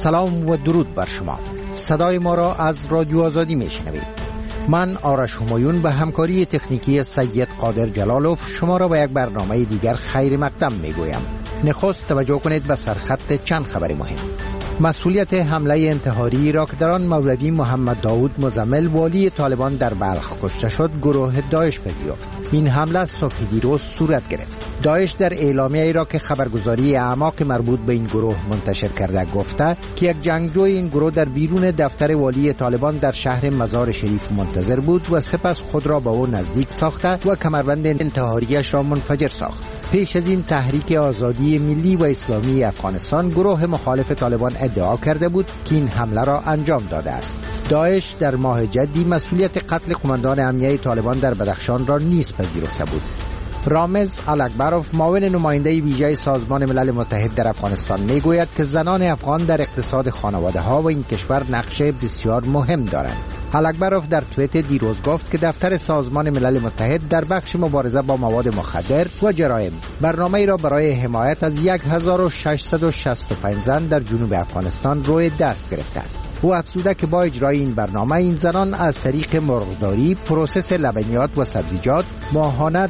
سلام و درود بر شما. صدای ما را از رادیو آزادی میشنوید. من آرش همایون به همکاری تکنیکی سید قادر جلالوف شما را به یک برنامه دیگر خیر مقدم میگویم. نخست توجه کنید به سرخط چند خبر مهم. مسئولیت حمله انتحاری را که در آن مولوی محمد داود مزمل والی طالبان در بلخ کشته شد گروه داعش پذیرفت. این حمله صبح دیروز صورت گرفت. داعش در اعلامیه‌ای را که خبرگزاری اعماق مربوط به این گروه منتشر کرده گفته که یک جنگجوی این گروه در بیرون دفتر والی طالبان در شهر مزار شریف منتظر بود و سپس خود را به او نزدیک ساخته و کمربند انتحاریش را منفجر ساخت. پیش از این تحریک آزادی ملی و اسلامی افغانستان گروه مخالف طالبان ادعا کرده بود که این حمله را انجام داده است. داعش در ماه جدی مسئولیت قتل قماندان امنیه طالبان در بدخشان را نیز پذیرفته بود. رامز الکبروف معاون نماینده ویژه سازمان ملل متحد در افغانستان میگوید که زنان افغان در اقتصاد خانواده ها و این کشور نقش بسیار مهم دارند. الکبروف در توییت دیروز گفت که دفتر سازمان ملل متحد در بخش مبارزه با مواد مخدر و جرایم برنامه‌ای را برای حمایت از 1665 زن در جنوب افغانستان روی دست گرفته است. او افزوده که با اجرای این برنامه این زنان از طریق مرغداری، پروسس لبنیات و سبزیجات ماهانه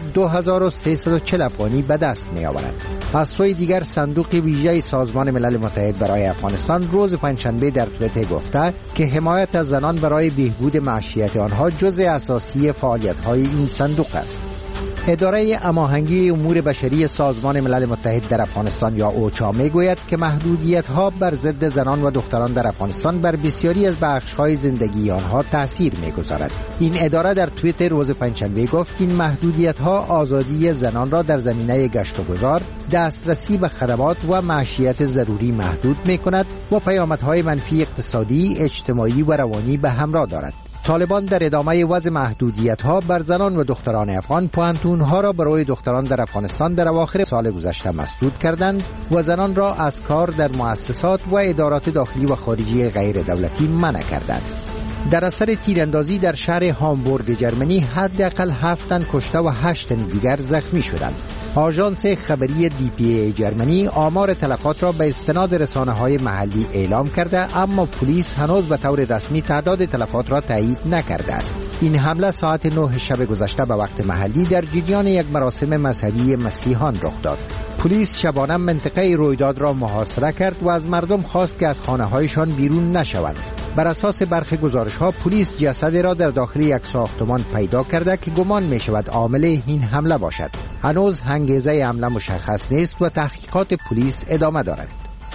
2340 افغانی به دست می‌آورند. از سوی دیگر صندوق ویژه سازمان ملل متحد برای افغانستان روز پنجشنبه در توییتر گفته که حمایت از زنان برای بهبود معیشت آنها جزء اساسی فعالیت‌های این صندوق است. اداره هماهنگی امور بشری سازمان ملل متحد در افغانستان یا اوچا میگوید که محدودیت‌ها بر ضد زنان و دختران در افغانستان بر بسیاری از بخش‌های زندگی آنها تأثیر می‌گذارد. این اداره در توییتر روز پنجشنبه گفت که این محدودیت‌ها آزادی زنان را در زمینه گشت و گذار، دسترسی به خدمات و معیشت ضروری محدود می‌کند و پیامدهای منفی اقتصادی، اجتماعی و روانی به همراه دارد. طالبان در ادامه وضع محدودیت‌ها بر زنان و دختران افغان پوهنتون‌ها را برای دختران در افغانستان در اواخر سال گذشته مسدود کردند و زنان را از کار در مؤسسات و ادارات داخلی و خارجی غیر دولتی منع کردند. در اثر تیراندازی در شهر هامبورگ جرمنی حداقل 7 تن کشته و 8 تن دیگر زخمی شدند. آژانس خبری DPA جرمنی آمار تلفات را به استناد رسانه‌های محلی اعلام کرده، اما پلیس هنوز به طور رسمی تعداد تلفات را تایید نکرده است. این حمله ساعت 9 شب گذشته به وقت محلی در جریان یک مراسم مذهبی مسیحیان رخ داد. پلیس شبانه منطقه رویداد را محاصره کرد و از مردم خواست که از خانه‌هایشان بیرون نشوند. بر اساس برخی گزارش‌ها پلیس جسد را در داخل یک ساختمان پیدا کرده که گمان می‌شود عامل این حمله باشد. هنوز انگیزه حمله مشخص نیست و تحقیقات پلیس ادامه دارد.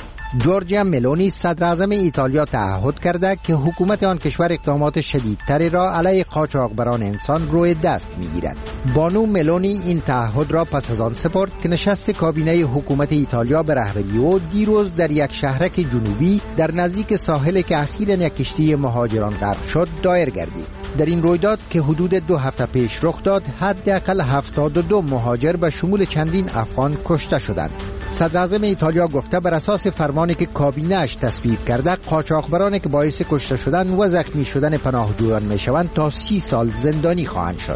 جورجیا ملونی صدر اعظم ایتالیا تعهد کرده که حکومت آن کشور اقدامات شدیدتری را علیه قاچاقبران انسان روی دست می‌گیرد. بانو ملونی این تعهد را پس از آن سپرد که نشست کابینه حکومت ایتالیا به رهبری او دیروز در یک شهرک جنوبی در نزدیک ساحل که اخیراً یک کشتی مهاجران غرق شد دایر گردید. در این رویداد که حدود 2 هفته پیش رخ داد، حداقل 72 مهاجر به شمول چندین افغان کشته شدند. صدر اعظم ایتالیا گفته بر اساس فرمانی که کابینه اش تصویب کرده، قاچاقبرانی که باعث کشته شدن و زخمی شدن پناهجویان میشوند تا 30 سال زندانی خواهند شد.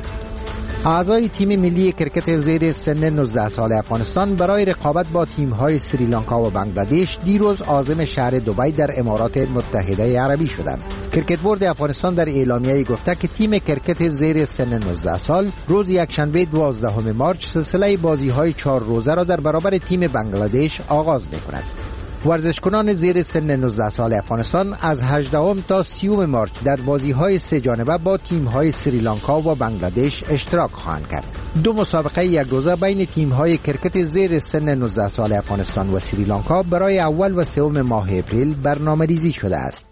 اعضای تیم ملی کرکت زیر سن 19 سال افغانستان برای رقابت با تیم‌های سریلانکا و بنگلادش دیروز عازم شهر دبی در امارات متحده عربی شدند. کرکت بورد افغانستان در اعلامیه‌ای گفته که تیم کرکت زیر سن 19 سال روز یکشنبه 12 مارس سلسله بازی‌های 4 روزه را در برابر تیم بنگلادش آغاز می‌کند. ورزشکنان زیر سن 19 سال افغانستان از 18 تا 30 مارس در بازی‌های 3 جانبه با تیم‌های سریلانکا و بنگلادش اشتراک خواهند کرد. 2 مسابقه یک روزه بین تیم‌های کرکت زیر سن 19 سال افغانستان و سریلانکا برای اول و سوم ماه اپریل برنامه‌ریزی شده است.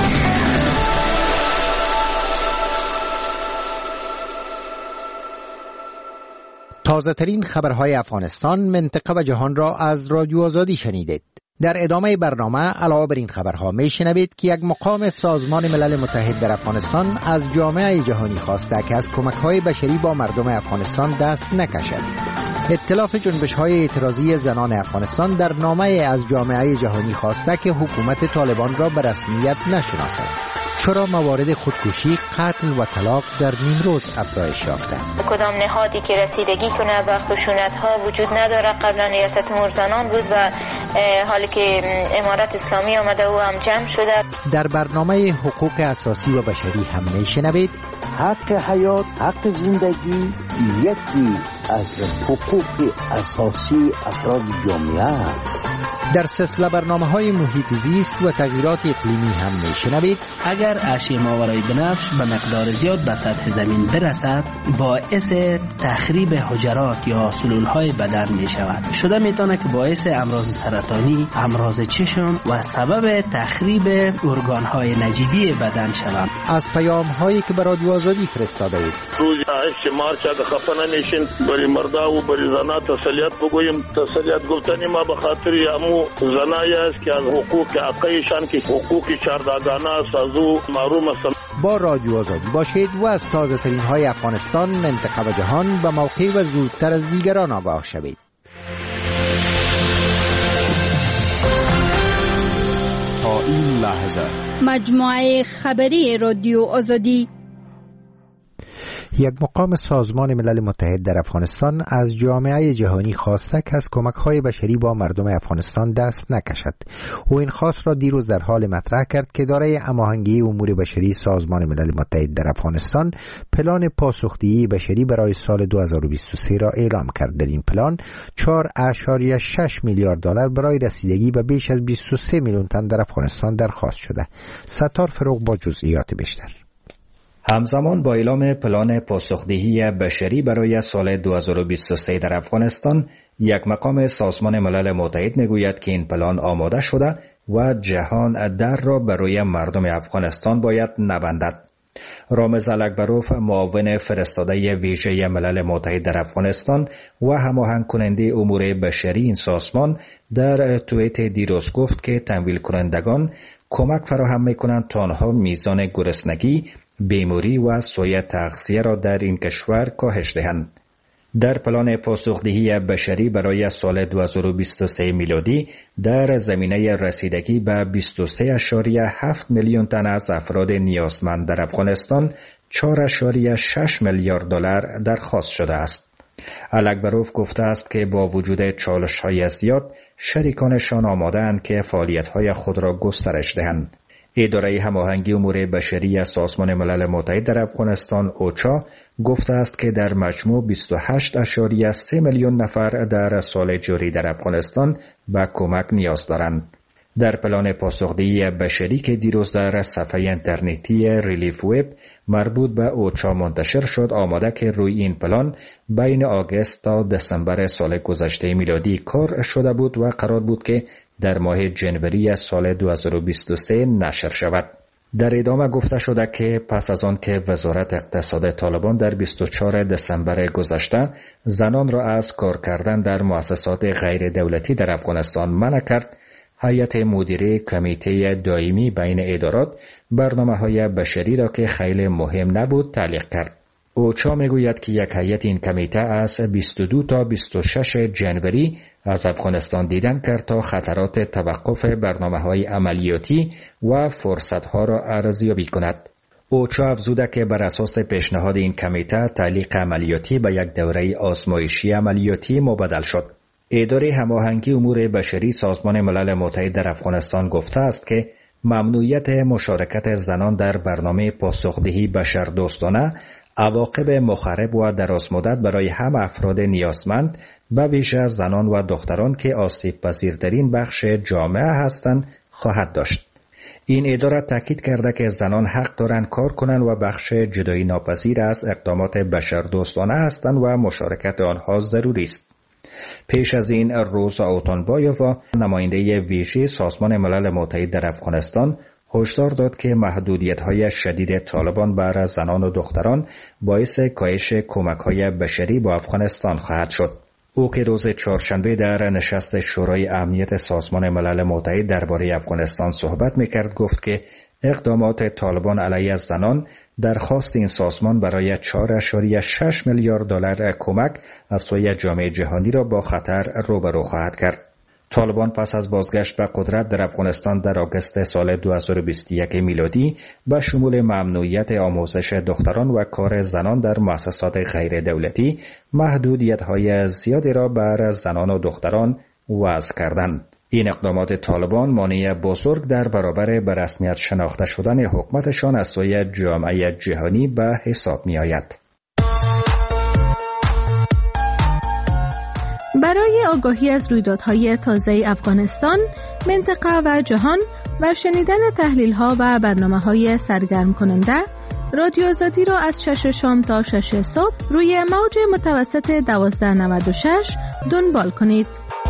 تازه ترین خبرهای افغانستان، منطقه و جهان را از رادیو آزادی شنیدید. در ادامه برنامه علاوه بر این خبرها میشنوید که یک مقام سازمان ملل متحد در افغانستان از جامعه جهانی خواسته که از کمک‌های بشری با مردم افغانستان دست نکشد. ائتلاف جنبش‌های اعتراضی زنان افغانستان در نامه از جامعه جهانی خواسته که حکومت طالبان را به رسمیت نشناسد. چرا موارد خودکشی، قتل و طلاق در نیمروز افزایش یافته؟ کدام نهادی که رسیدگی کنه به خشونت‌ها وجود نداره. قبلا ریاست امور زنان بود و حالی که امارت اسلامی آمده و هم جمع شده. در برنامه حقوق اساسی و بشری هم میشنوید حق حیات، حق زندگی یکی از حقوق اساسی افراد جامعه است. در سلسله برنامه‌های محیط زیست و تغییرات اقلیمی هم میشنوید اگر اشعه ماورای بنفش به مقدار زیاد به سطح زمین برسد باعث تخریب حجرات یا سلولهای بدن می شود. شده می تواند که باعث امراض سرطانی، امراض چشم و سبب تخریب ارگانهای نجیبی بدن شود. از پیام‌هایی که برای رادیو آزادی فرستاده اید. روز شمار چا د خفنه نشین بری مردا و بری زنا تسلیت بگویم. تسلیت گفتنی ما به خاطر امو زنای است که از حقوق حقیقشان که حقوق چهارداگانه سازو معلوم است. با رادیو آزادی باشید و از تازه ترین های افغانستان، منطقه و جهان به موقع و زودتر از دیگران آگاه شوید. تا این لحظه مجموعه خبری رادیو آزادی. یک مقام سازمان ملل متحد در افغانستان از جامعه جهانی خواسته که از کمک‌های بشری با مردم افغانستان دست نکشد. او این خواست را دیروز در حال مطرح کرد که اداره هماهنگی امور بشری سازمان ملل متحد در افغانستان پلان پاسخدهی بشری برای سال 2023 را اعلام کرد. در این پلان 4.6 میلیارد دلار برای رسیدگی به بیش از 23 میلیون تن در افغانستان درخواست شده. ستار فروغ با جزئیات بیشتر. همزمان با اعلام پلان پاسخدهی بشری برای سال 2023 در افغانستان، یک مقام سازمان ملل متحد میگوید که این پلان آماده شده و جهان در را برای مردم افغانستان باید نبندد. رامز الکبروف، معاون فرستاده ویژه ملل متحد در افغانستان و هماهنگ کننده امور بشری این سازمان، در توییت دیروز گفت که تمویل کنندگان کمک فراهم میکنند تا آنها میزان گرسنگی، بیماری و سوء تغذیه را در این کشور کاهش دهند. در پلان پاسخدهی بشری برای سال 2023 میلادی در زمینه رسیدگی به 23.7 میلیون تن از افراد نیازمند در افغانستان 4.6 میلیارد دلار درخواست شده است. الکبروف گفته است که با وجود چالش‌های زیاد، شریکانشان آماده‌اند که فعالیت‌های خود را گسترش دهند. اداره هماهنگی امور بشری سازمان ملل متحد در افغانستان اوچا گفته است که در مجموع 28.3 میلیون نفر در سال جاری در افغانستان به کمک نیاز دارند. در پلان پاسخدهی بشری که دیروز در صفحه اینترنتی ریلیف وب مربوط به اوچا منتشر شد، آماده که روی این پلان بین آگوست تا دسامبر سال گذشته میلادی کار شده بود و قرار بود که در ماه جنوری سال 2023 نشر شود. در ادامه گفته شده که پس از آن که وزارت اقتصاد طالبان در 24 دسامبر گذشته زنان را از کار کردن در مؤسسات غیر دولتی در افغانستان منع کرد، هیئت مدیره کمیته دائمی بین ادارات برنامه‌های بشری را که خیلی مهم نبود تعلیق کرد. اوچا میگوید که یک هیئت این کمیته از 22 تا 26 جنوری از افغانستان دیدن کرد تا خطرات توقف برنامه‌های عملیاتی و فرصت‌ها را ارزیابی کند. اوچا افزوده که بر اساس پیشنهاد این کمیته تعلیق عملیاتی به یک دوره آزمایشی عملیاتی مبدل شد. اداره هماهنگی امور بشری سازمان ملل متحد در افغانستان گفته است که ممنوعیت مشارکت زنان در برنامه پاسخدهی بشردوستانه عواقب مخرب و درازمدت برای همه افراد نیازمند به ویژه زنان و دختران که آسیب پذیرترین بخش جامعه هستند خواهد داشت. این اداره تاکید کرده که زنان حق دارند کار کنند و بخش جدایی ناپذیر از اقدامات بشردوستانه هستند و مشارکت آنها ضروری است. پیش از این روزا اوتانبایووا، نماینده ویژه سازمان ملل متحد در افغانستان، هشدار داد که محدودیت‌های شدید طالبان بر زنان و دختران باعث کاهش کمک‌های بشری با افغانستان خواهد شد. او که روز چهارشنبه در نشست شورای امنیت سازمان ملل متحد درباره افغانستان صحبت می‌کرد گفت که اقدامات طالبان علیه زنان درخواست این سازمان برای 4.6 میلیارد دلار کمک از سوی جامعه جهانی را با خطر روبرو خواهد کرد. طالبان پس از بازگشت به قدرت در افغانستان در آگوست سال 2021 میلادی به شمول ممنوعیت آموزش دختران و کار زنان در مؤسسات غیر دولتی محدودیت‌های زیادی را بر زنان و دختران وضع کردند. این اقدامات طالبان مانع بزرگ در برابر به رسمیت شناخته شدن حکومتشان از سوی جامعه جهانی به حساب می آید. برای آگاهی از رویدادهای تازه افغانستان، منطقه و جهان و شنیدن تحلیل‌ها و برنامه‌های سرگرم کننده، رادیو آزادی را از 6 شام تا 6 صبح روی موج متوسط 1296 دنبال کنید.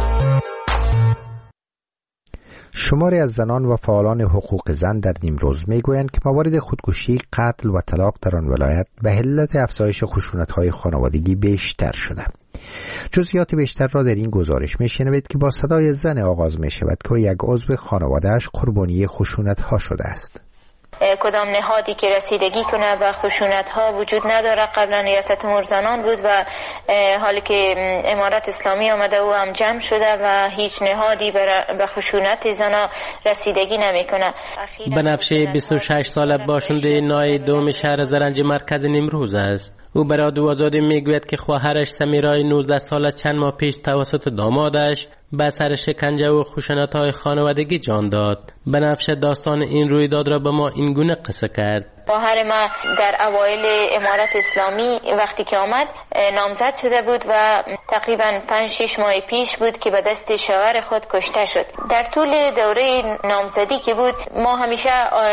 شماری از زنان و فعالان حقوق زن در نیمروز میگویند که موارد خودکشی، قتل و طلاق در آن ولایت به علت افزایش خشونت‌های خانوادگی بیشتر شده. جزئیات بیشتر را در این گزارش میشنوید که با صدای زن آغاز می شود که یک عضو خانواده‌اش قربانی خشونت‌ها شده است. کدام نهادی که رسیدگی کنه به خشونت ها وجود نداره. قبلا ریاست امور زنان بود و حالی که امارت اسلامی آمده او هم جمع شده و هیچ نهادی به خشونت زنا رسیدگی نمیکنه. بنفشه 26 ساله باشنده نای دوم شهر زرنج مرکز نیمروز است. او به رادیو آزادی میگوید که خواهرش سمیرای 19 ساله چند ماه پیش توسط دامادش به اثر شکنجه و خشونت‌های خانوادگی جان داد. بنفشه داستان این رویداد را به ما این گونه قصه کرد. خواهر ما در اوایل امارت اسلامی وقتی که آمد نامزد شده بود و تقریبا 5-6 ماه پیش بود که به دست شوهر خود کشته شد. در طول دوره نامزدی که بود ما همیشه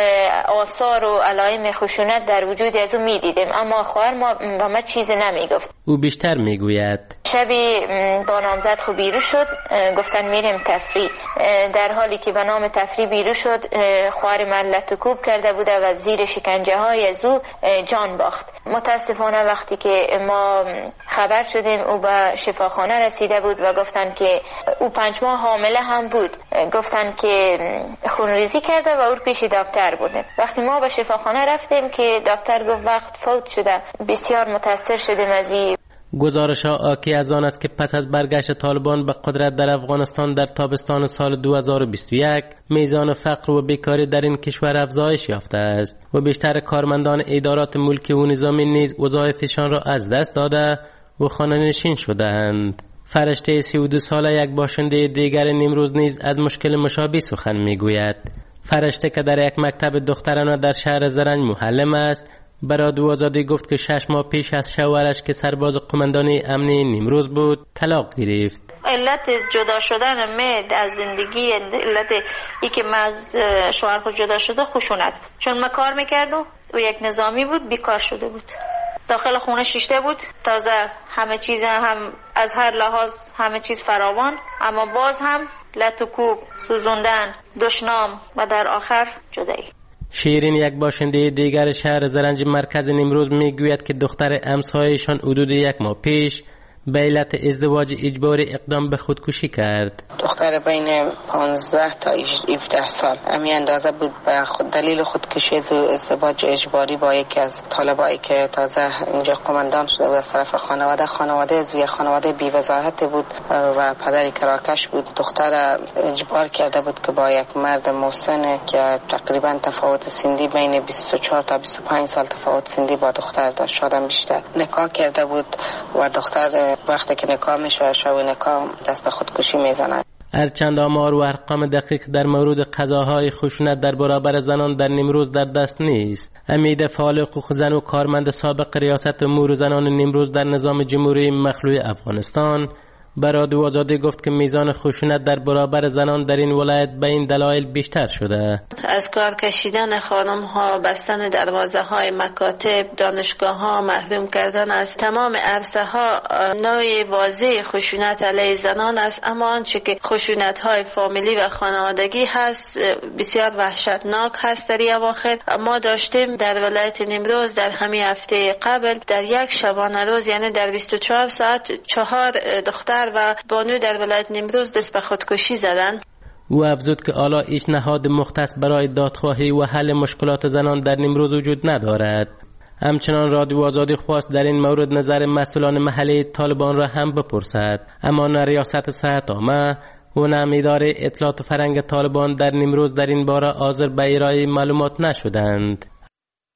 آثار و علائم خشونت در وجود از او میدیدیم، اما خواهر ما به ما چیزی نمیگفت. او بیشتر میگوید شبی با نامزد خود بیرون شد، گفتن میریم تفریح. در حالی که به نام تفریح بیرون شد، خواهر من لطکوب کرده بود و زیر شکنجه های از او جان باخت. متاسفانه وقتی که ما خبر شدیم او به شفاخانه رسیده بود و گفتن که او 5 ماه حامله هم بود. گفتن که خونریزی کرده و او پیش دکتر بوده. وقتی ما به شفاخانه رفتیم که دکتر گفت وقت فوت شده، بسیار متاثر شدیم از این. گزارش ها آکی از آن است که پس از برگشت طالبان به قدرت در افغانستان در تابستان سال 2021 میزان فقر و بیکاری در این کشور افزایش یافته است و بیشتر کارمندان ادارات ملکی و نظامی نیز وظایفشان را از دست داده و خانه‌نشین شدند. فرشته 32 ساله یک باشنده دیگر نیمروز نیز از مشکل مشابه سخن میگوید. فرشته که در یک مکتب دخترانه در شهر زرنج معلم است، برای رادیو آزادی گفت که 6 ماه پیش از شوهرش که سرباز قماندانی امنی نیمروز بود طلاق گرفت. علت جدا شدن من از زندگی، علت ای که من از شوهر خود جدا شده خشونت، چون من کار میکردم و یک نظامی بود، بیکار شده بود، داخل خونه شیشته بود، تازه همه چیز هم از هر لحاظ همه چیز فراوان، اما باز هم لطکوب، سوزوندن، دشنام و در آخر جدایی. شیرین یک باشنده دیگر شهر زرنج مرکز نیمروز میگوید که دختر امسایشان حدود 1 ماه پیش به علت ازدواج اجباری اقدام به خودکشی کرد. دختر بین 15 تا 17 سال امی اندازه بود به خود دلیل خودکشی ازدواج اجباری با یکی از طالبایی که تازه اینجا قماندان شده بود از طرف خانواده زوی خانواده بی‌وضاحت بود و پدری کراکش بود. دختر اجبار کرده بود که با یک مرد مسن که تقریبا تفاوت سنی بین 24 تا 25 سال تفاوت سنی با دختر داشت، شاید بیشتر، نکاح کرده بود و دختر وقتی که نکاح میشه شب نکاح دست به خودکشی میزنه. هرچند آمار و ارقام دقیق در مورد قضاهای خشونت در برابر زنان در نیمروز در دست نیست. امید فعال حقوق زن و کارمند سابق ریاست امور زنان نیمروز در نظام جمهوری مخلوع افغانستان به رادیو آزادی گفت که میزان خشونت در برابر زنان در این ولایت به این دلایل بیشتر شده. از کار کشیدن خانم ها، بستن دروازه های مکاتب، دانشگاه ها، محروم کردن از تمام عرصه ها نوع واضح خشونت علیه زنان است. اما آنچه که خشونت های فامیلی و خانوادگی هست بسیار وحشتناک هست. در اواخر ما داشتیم در ولایت نیمروز در همین هفته قبل در یک شبانه روز، یعنی در 24 ساعت 4 دختر و بانو در ولایت نیمروز دست به خودکشی زدن. او افزود که حالا هیچ نهاد مختص برای دادخواهی و حل مشکلات زنان در نیمروز وجود ندارد. همچنان رادیو آزادی خواست در این مورد نظر مسئولان محلی طالبان را هم بپرسد، اما نه ریاست صحت عامه و نه اداره اطلاعات فرهنگ طالبان در نیمروز در این باره حاضر به ارائه معلومات نشدند.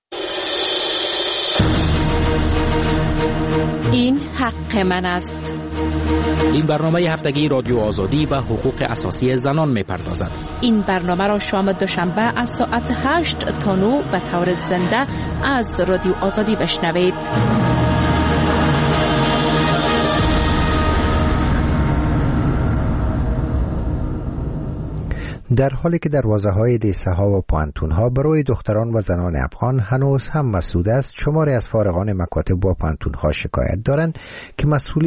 این حق من است. این برنامه هفتگی رادیو آزادی و حقوق اساسی زنان می‌پردازد. این برنامه را شام دوشنبه از ساعت 8 تا 9 به طور زنده از رادیو آزادی بشنوید. در حالی که دروازه‌های دیسه‌ها و پانتون‌ها برای دختران و زنان افغان هنوز هم مسدود است، شماری از فارغان مکاتب و پانتون‌ها شکایت دارند که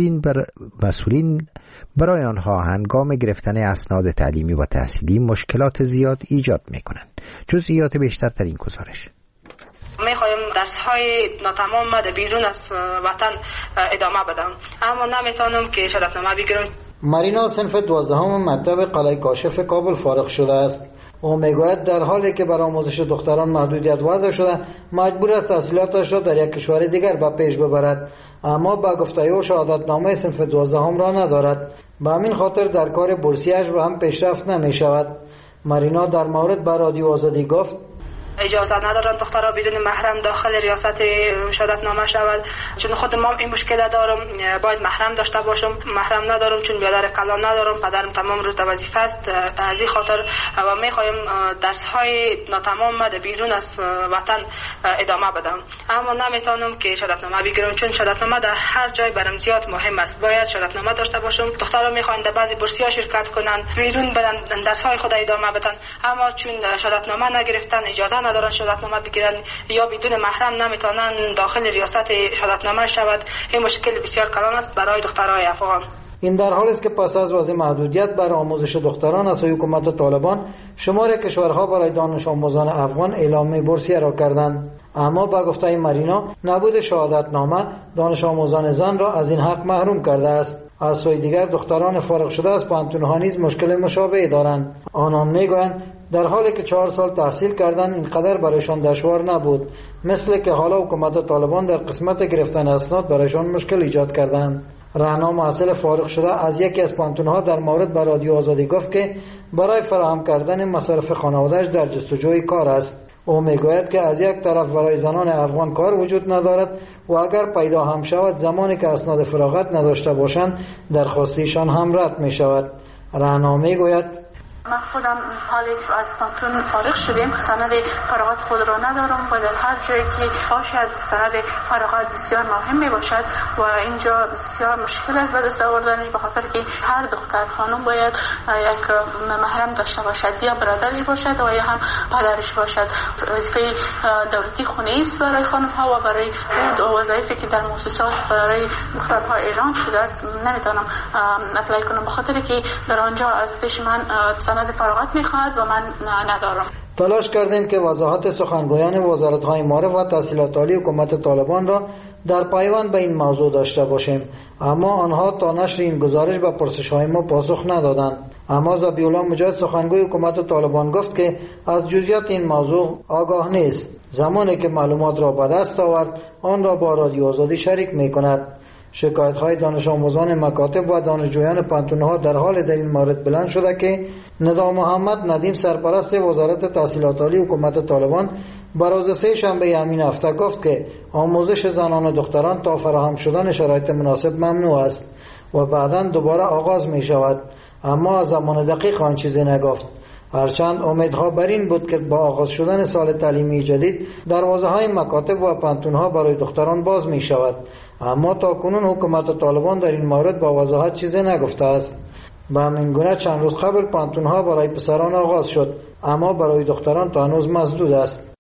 مسئولین برای آنها هنگام گرفتن اسناد تعلیمی و تحصیلی مشکلات زیاد ایجاد می‌کنند. جزئیات بیشتر در این گزارش. میخوایم درس‌های ناتمام در بیرون از وطن ادامه بدم، اما نمیتونم که شهادتنامه بگیرم. مارینا صنف 12 مکتب قلعه کاشف کابل فارغ شده است. او میگوید در حالی که برای آموزش دختران محدودیت وضع شده، مجبور است تحصیلاتش را در یک کشور دیگر به پیش ببرد، اما با گفته او شهادتنامه صنف 12 را ندارد. به همین خاطر در کار بورسیش به هم پیشرفت نمی شود. مارینا در مورد به رادیو آزادی گفت اجازه ندارن دخترها بدون محرم داخل ریاست شهادتنامه شود، چون خود ما این مشکل دارم، باید محرم داشته باشم، محرم ندارم چون برادر کلان ندارم، پدرم تمام روز در وظیفه است. از این خاطر و میخوایم درس های ناتمام در بیرون از وطن ادامه بدم، اما نمیتونم که شهادتنامه بگیرم چون شهادتنامه در هر جای برام زیاد مهم است. باید شهادتنامه داشته باشم. دخترها میخوان در بعضی بورسی‌ها شرکت کنن، بیرون برن درس های خود ادامه بدن، اما چون شهادتنامه نگرفتن، اجازه ندارن شهادتنامه بگیرن یا بدون محرم نمیتونن داخل ریاست شهادتنامه شود. این مشکل بسیار کلان است برای دخترای افغان. این در حالی است که پس از وضع محدودیت برای آموزش دختران از حکومت طالبان، شمار کشورها برای دانش آموزان افغان اعلام بورسیه را کردند. اما با گفته مارینا، نبود شهادتنامه دانش آموزان زن را از این حق محروم کرده است. از سوی دیگر دختران فارغ شده از پانتون‌ها نیز مشکل مشابهی دارند. آنان میگویند در حالی که 4 سال تحصیل کردن اینقدر برایشان دشوار نبود، مثل که حالا حکومت طالبان در قسمت گرفتن اسناد برایشان مشکل ایجاد کردند. رهنام محصل فارغ شده از یکی از پانتون‌ها در مورد به رادیو آزادی گفت که برای فراهم کردن مصارف خانواده‌اش در جستجوی کار است. او میگوید که از یک طرف برای زنان افغان کار وجود ندارد و اگر پیدا هم شود زمانی که اسناد فراغت نداشته باشند درخواستیشان هم رد می شود. رهنام میگوید من خودم حالی از پانتون فارغ شدیم، سند فراغت خود را ندارم و در هر جایی که باشد سند فراغت بسیار مهم می باشد و اینجا بسیار مشکل است به دست آوردنش، به خاطر که هر دختر خانم باید یک محرم داشته باشد، یا برادرش باشد و یا هم پدرش باشد. وظیفه دولتی خونه است برای خانم ها و برای اون وظایفی که در مؤسسات برای دخترها اعلام شده است نمیتونم اپلای کنم، به خاطر که در آنجا از پیش من سند فراغت میخواد و من ندارم. تلاش کردیم که وضاحت سخنگویان وزارت‌های معارف و تحصیلات عالی حکومت طالبان را در پیوند به این موضوع داشته باشیم، اما آنها تا نشر این گزارش به پرسش‌های ما پاسخ ندادند. اما ذبیح‌الله مجاهد سخنگوی حکومت طالبان گفت که از جزئیات این موضوع آگاه نیست. زمانی که معلومات را به دست آورد آن را با رادیو آزادی شریک می‌کند. شکایت‌های دانش آموزان مکاتب و دانشجویان پانتون‌ها در حال در این مورد بلند شده که ندا محمد ندیم سرپرست وزارت تحصیلات عالی حکومت طالبان بر روز سه شنبه همین هفته گفت که آموزش زنان و دختران تا فراهم شدن شرایط مناسب ممنوع است و بعداً دوباره آغاز می شود، اما از زمان دقیق آن چیزی نگفت. هرچند امیدها بر این بود که با آغاز شدن سال تعلیمی جدید دروازه‌های مکاتب و پانتون‌ها برای دختران باز می شود، اما تا کنون حکومت طالبان در این مورد با وضاحت چیزی نگفته است. به همین گونه چند روز قبل پانتون‌ها برای پسران آغاز شد، اما برای دختران تا هنوز مسدود است.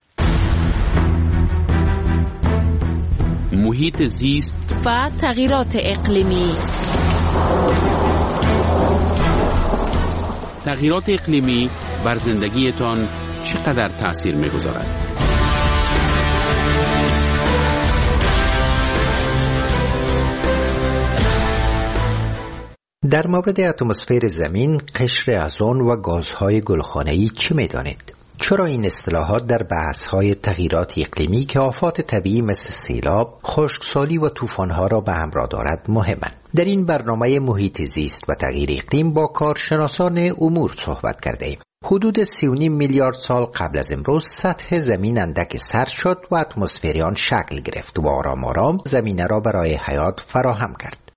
محیط زیست و تغییرات اقلیمی. تغییرات اقلیمی بر زندگیتان چقدر تأثیر می‌گذارد؟ در مورد اتمسفر زمین، قشر اوزون و گازهای گلخانه‌ای چه می‌دانید؟ چرا این اصطلاحات در بحث‌های تغییرات اقلیمی که آفات طبیعی مثل سیلاب، خشکسالی و طوفان‌ها را به همراه دارد مهمند؟ در این برنامه محیط زیست و تغییر اقلیم با کارشناسان امور صحبت کرده‌ایم. حدود 3.5 میلیارد سال قبل از امروز سطح زمین اندک سرد شد و اتمسفر آن شکل گرفت و آرام آرام زمینه را برای حیات فراهم کرد.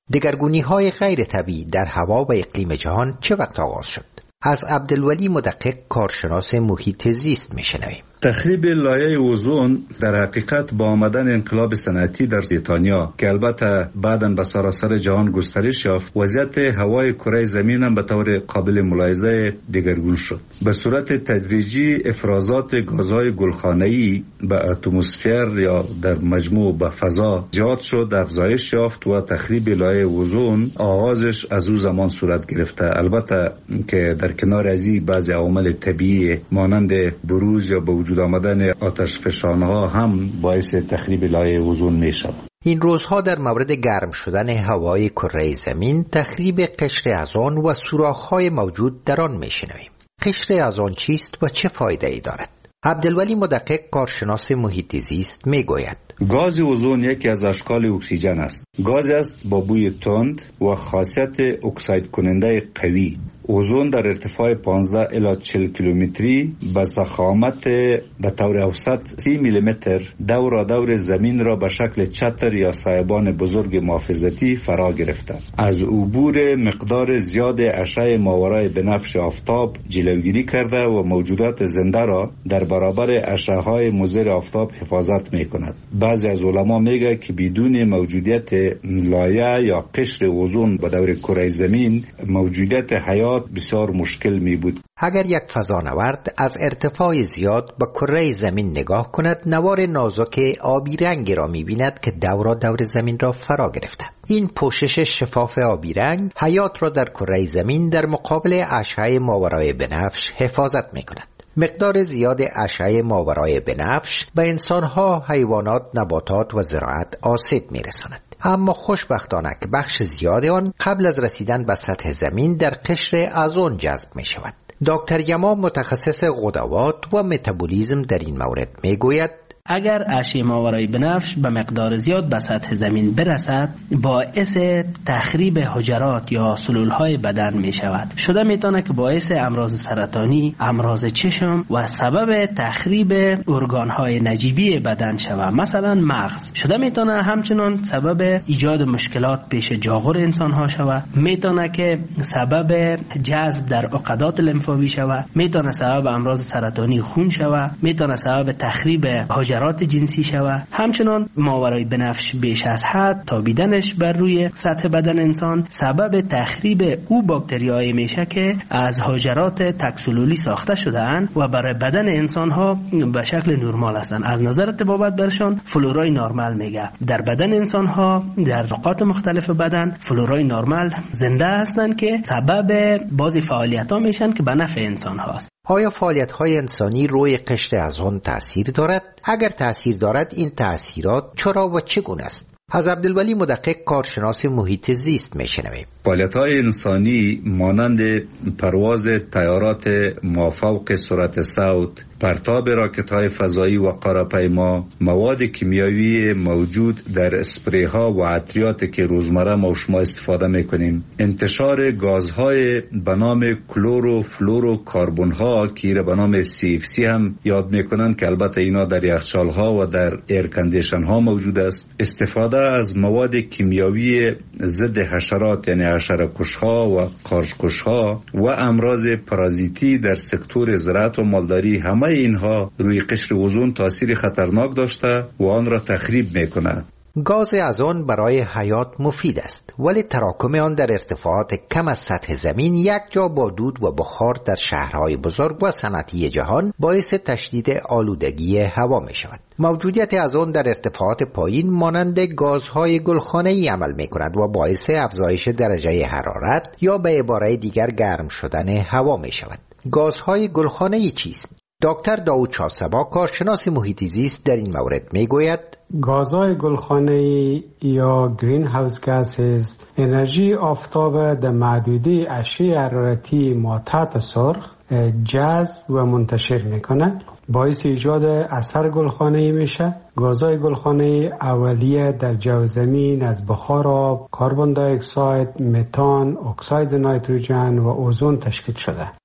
دگرگونی‌های غیر طبیعی در هوا و اقلیم جهان چه وقت آغاز شد؟ از عبدالولی مدقق، کارشناس محیط زیست میشنویم. تخریب لایه اوزون در حقیقت با آمدن انقلاب صنعتی در بریتانیا که البته بعداً به سراسر جهان گسترش یافت، وضعیت هوای کره زمین هم به طور قابل ملاحظه دگرگون شد. به صورت تدریجی افرازات گازهای گلخانه‌ای به اتمسفر یا در مجموع به فضا زیاد شد، افزایش یافت و تخریب لایه اوزون آغازش از او زمان صورت گرفته. البته که در کنار از این بعضی عوامل طبیعی مانند بروز یا به وجود آمدن آتشفشان‌ها هم باعث تخریب لایه اوزون میشود. این روزها در مورد گرم شدن هوای کره زمین، تخریب قشر اوزون و سوراخ‌های موجود در آن میشنویم. قشر اوزون چیست و چه فایده‌ای دارد؟ عبدالولی مدقق، کارشناس محیط زیست میگوید: گاز اوزون یکی از اشکال اکسیژن است. گازی است با بوی تند و خاصیت اکسید کننده قوی. اوزون در ارتفاع 15 الی 40 کیلومتری به ضخامت به طور اوسط 30 میلیمتر دور زمین را به شکل چتر یا سایبان بزرگ محافظتی فرا گرفته. از عبور مقدار زیاد اشعه ماورای بنفش آفتاب جلوگیری کرده و موجودات زنده را در برابر اشعه‌های مضر آفتاب حفاظت می‌کند. بعضی از علما میگه که بدون موجودیت لایه یا قشر اوزون به دور کره زمین موجودیت حیات بسیار مشکل می بود. اگر یک فضانورد از ارتفاع زیاد به کره زمین نگاه کند، نوار نازک آبی رنگ را می بیند که دور زمین را فرا گرفته. این پوشش شفاف آبی رنگ حیات را در کره زمین در مقابل اشعه ماورای بنفش حفاظت می کند. مقدار زیاد اشعه ماورای بنفش به انسانها، حیوانات، نباتات و زراعت آسیب میرساند. اما خوشبختانه که بخش زیاد آن قبل از رسیدن به سطح زمین در قشر اوزون جذب می شود. دکتر یما، متخصص غدوات و متابولیسم، در این مورد می گوید: اگر اشعه ماورای بنفش به مقدار زیاد به سطح زمین برسد، باعث تخریب حجرات یا سلولهای بدن می شود. شده می تونه که باعث امراض سرطانی، امراض چشم و سبب تخریب ارگانهای نجیبی بدن شود، مثلا مغز. شده می تونه همچنان سبب ایجاد مشکلات پیش جاغور انسان ها شود، می تونه که سبب جذب در عقدات لمفاوی شود، می تونه سبب امراض سرطانی خون شود، می تونه سبب تخریب حجرات جنسی شود. همچنان ماورای بنفش بیش از حد تابیدنش بر روی سطح بدن انسان سبب تخریب او باکتریایی میشه که از حجرات تکسلولی ساخته شده‌اند و برای بدن انسان ها به شکل نرمال هستند. از نظر طبابت برشان فلورای نرمال میگه. در بدن انسان ها در نقاط مختلف بدن فلورای نرمال زنده هستند که سبب بعضی فعالیت ها میشن که به نفع انسان هاست. آیا فعالیت‌های انسانی روی قشر اوزون تأثیر دارد؟ اگر تأثیر دارد، این تأثیرات چرا و چگونه است؟ از عبدالولی مدقق، کارشناس محیط زیست، میشنویم. فعالیت‌های انسانی مانند پرواز طیارات مافوق سرعت صوت، پرتاب راکت‌های فضایی و قاره‌پیما، مواد کیمیایی موجود در اسپری‌ها و عطریاتی که روزمره ما و شما استفاده می‌کنیم، انتشار گازهای به نام کلوروفلوروکاربن‌ها که به نام CFC هم یاد می‌کنن که البته اینا در یخچال‌ها و در ایرکندیشن‌ها موجود است، استفاده از مواد کیمیایی ضد حشرات یعنی حشره‌کش‌ها و قارچ‌کش‌ها و امراض پارازیتی در سکتور زراعت و مالداری، همه اینها روی قشر اوزون تاثیر خطرناک داشته و آن را تخریب می‌کند. گاز اوزون برای حیات مفید است، ولی تراکم آن در ارتفاعات کم از سطح زمین یک جا با دود و بخار در شهرهای بزرگ و صنعتی جهان باعث تشدید آلودگی هوا می شود. موجودیت اوزون در ارتفاعات پایین مانند گازهای گلخانه‌ای عمل می کند و باعث افزایش درجه حرارت یا به عبارت دیگر گرم شدن هوا می شود. گازهای گلخانه‌ای چیست؟ دکتر داوود شاسبا، کارشناس محیط زیست، در این مورد میگوید: گازهای گلخانه‌ای یا گرین هاوس گازز انرژی آفتاب در محدوده اشعه حرارتی ما تحت سرخ جذب و منتشر میکنند، باعث ایجاد اثر گلخانه‌ای میشه. گازهای گلخانه‌ای اولیه در جو زمین از بخار آب، کربن دی اکساید، متان، اکساید نیتروژن و اوزون تشکیل شده.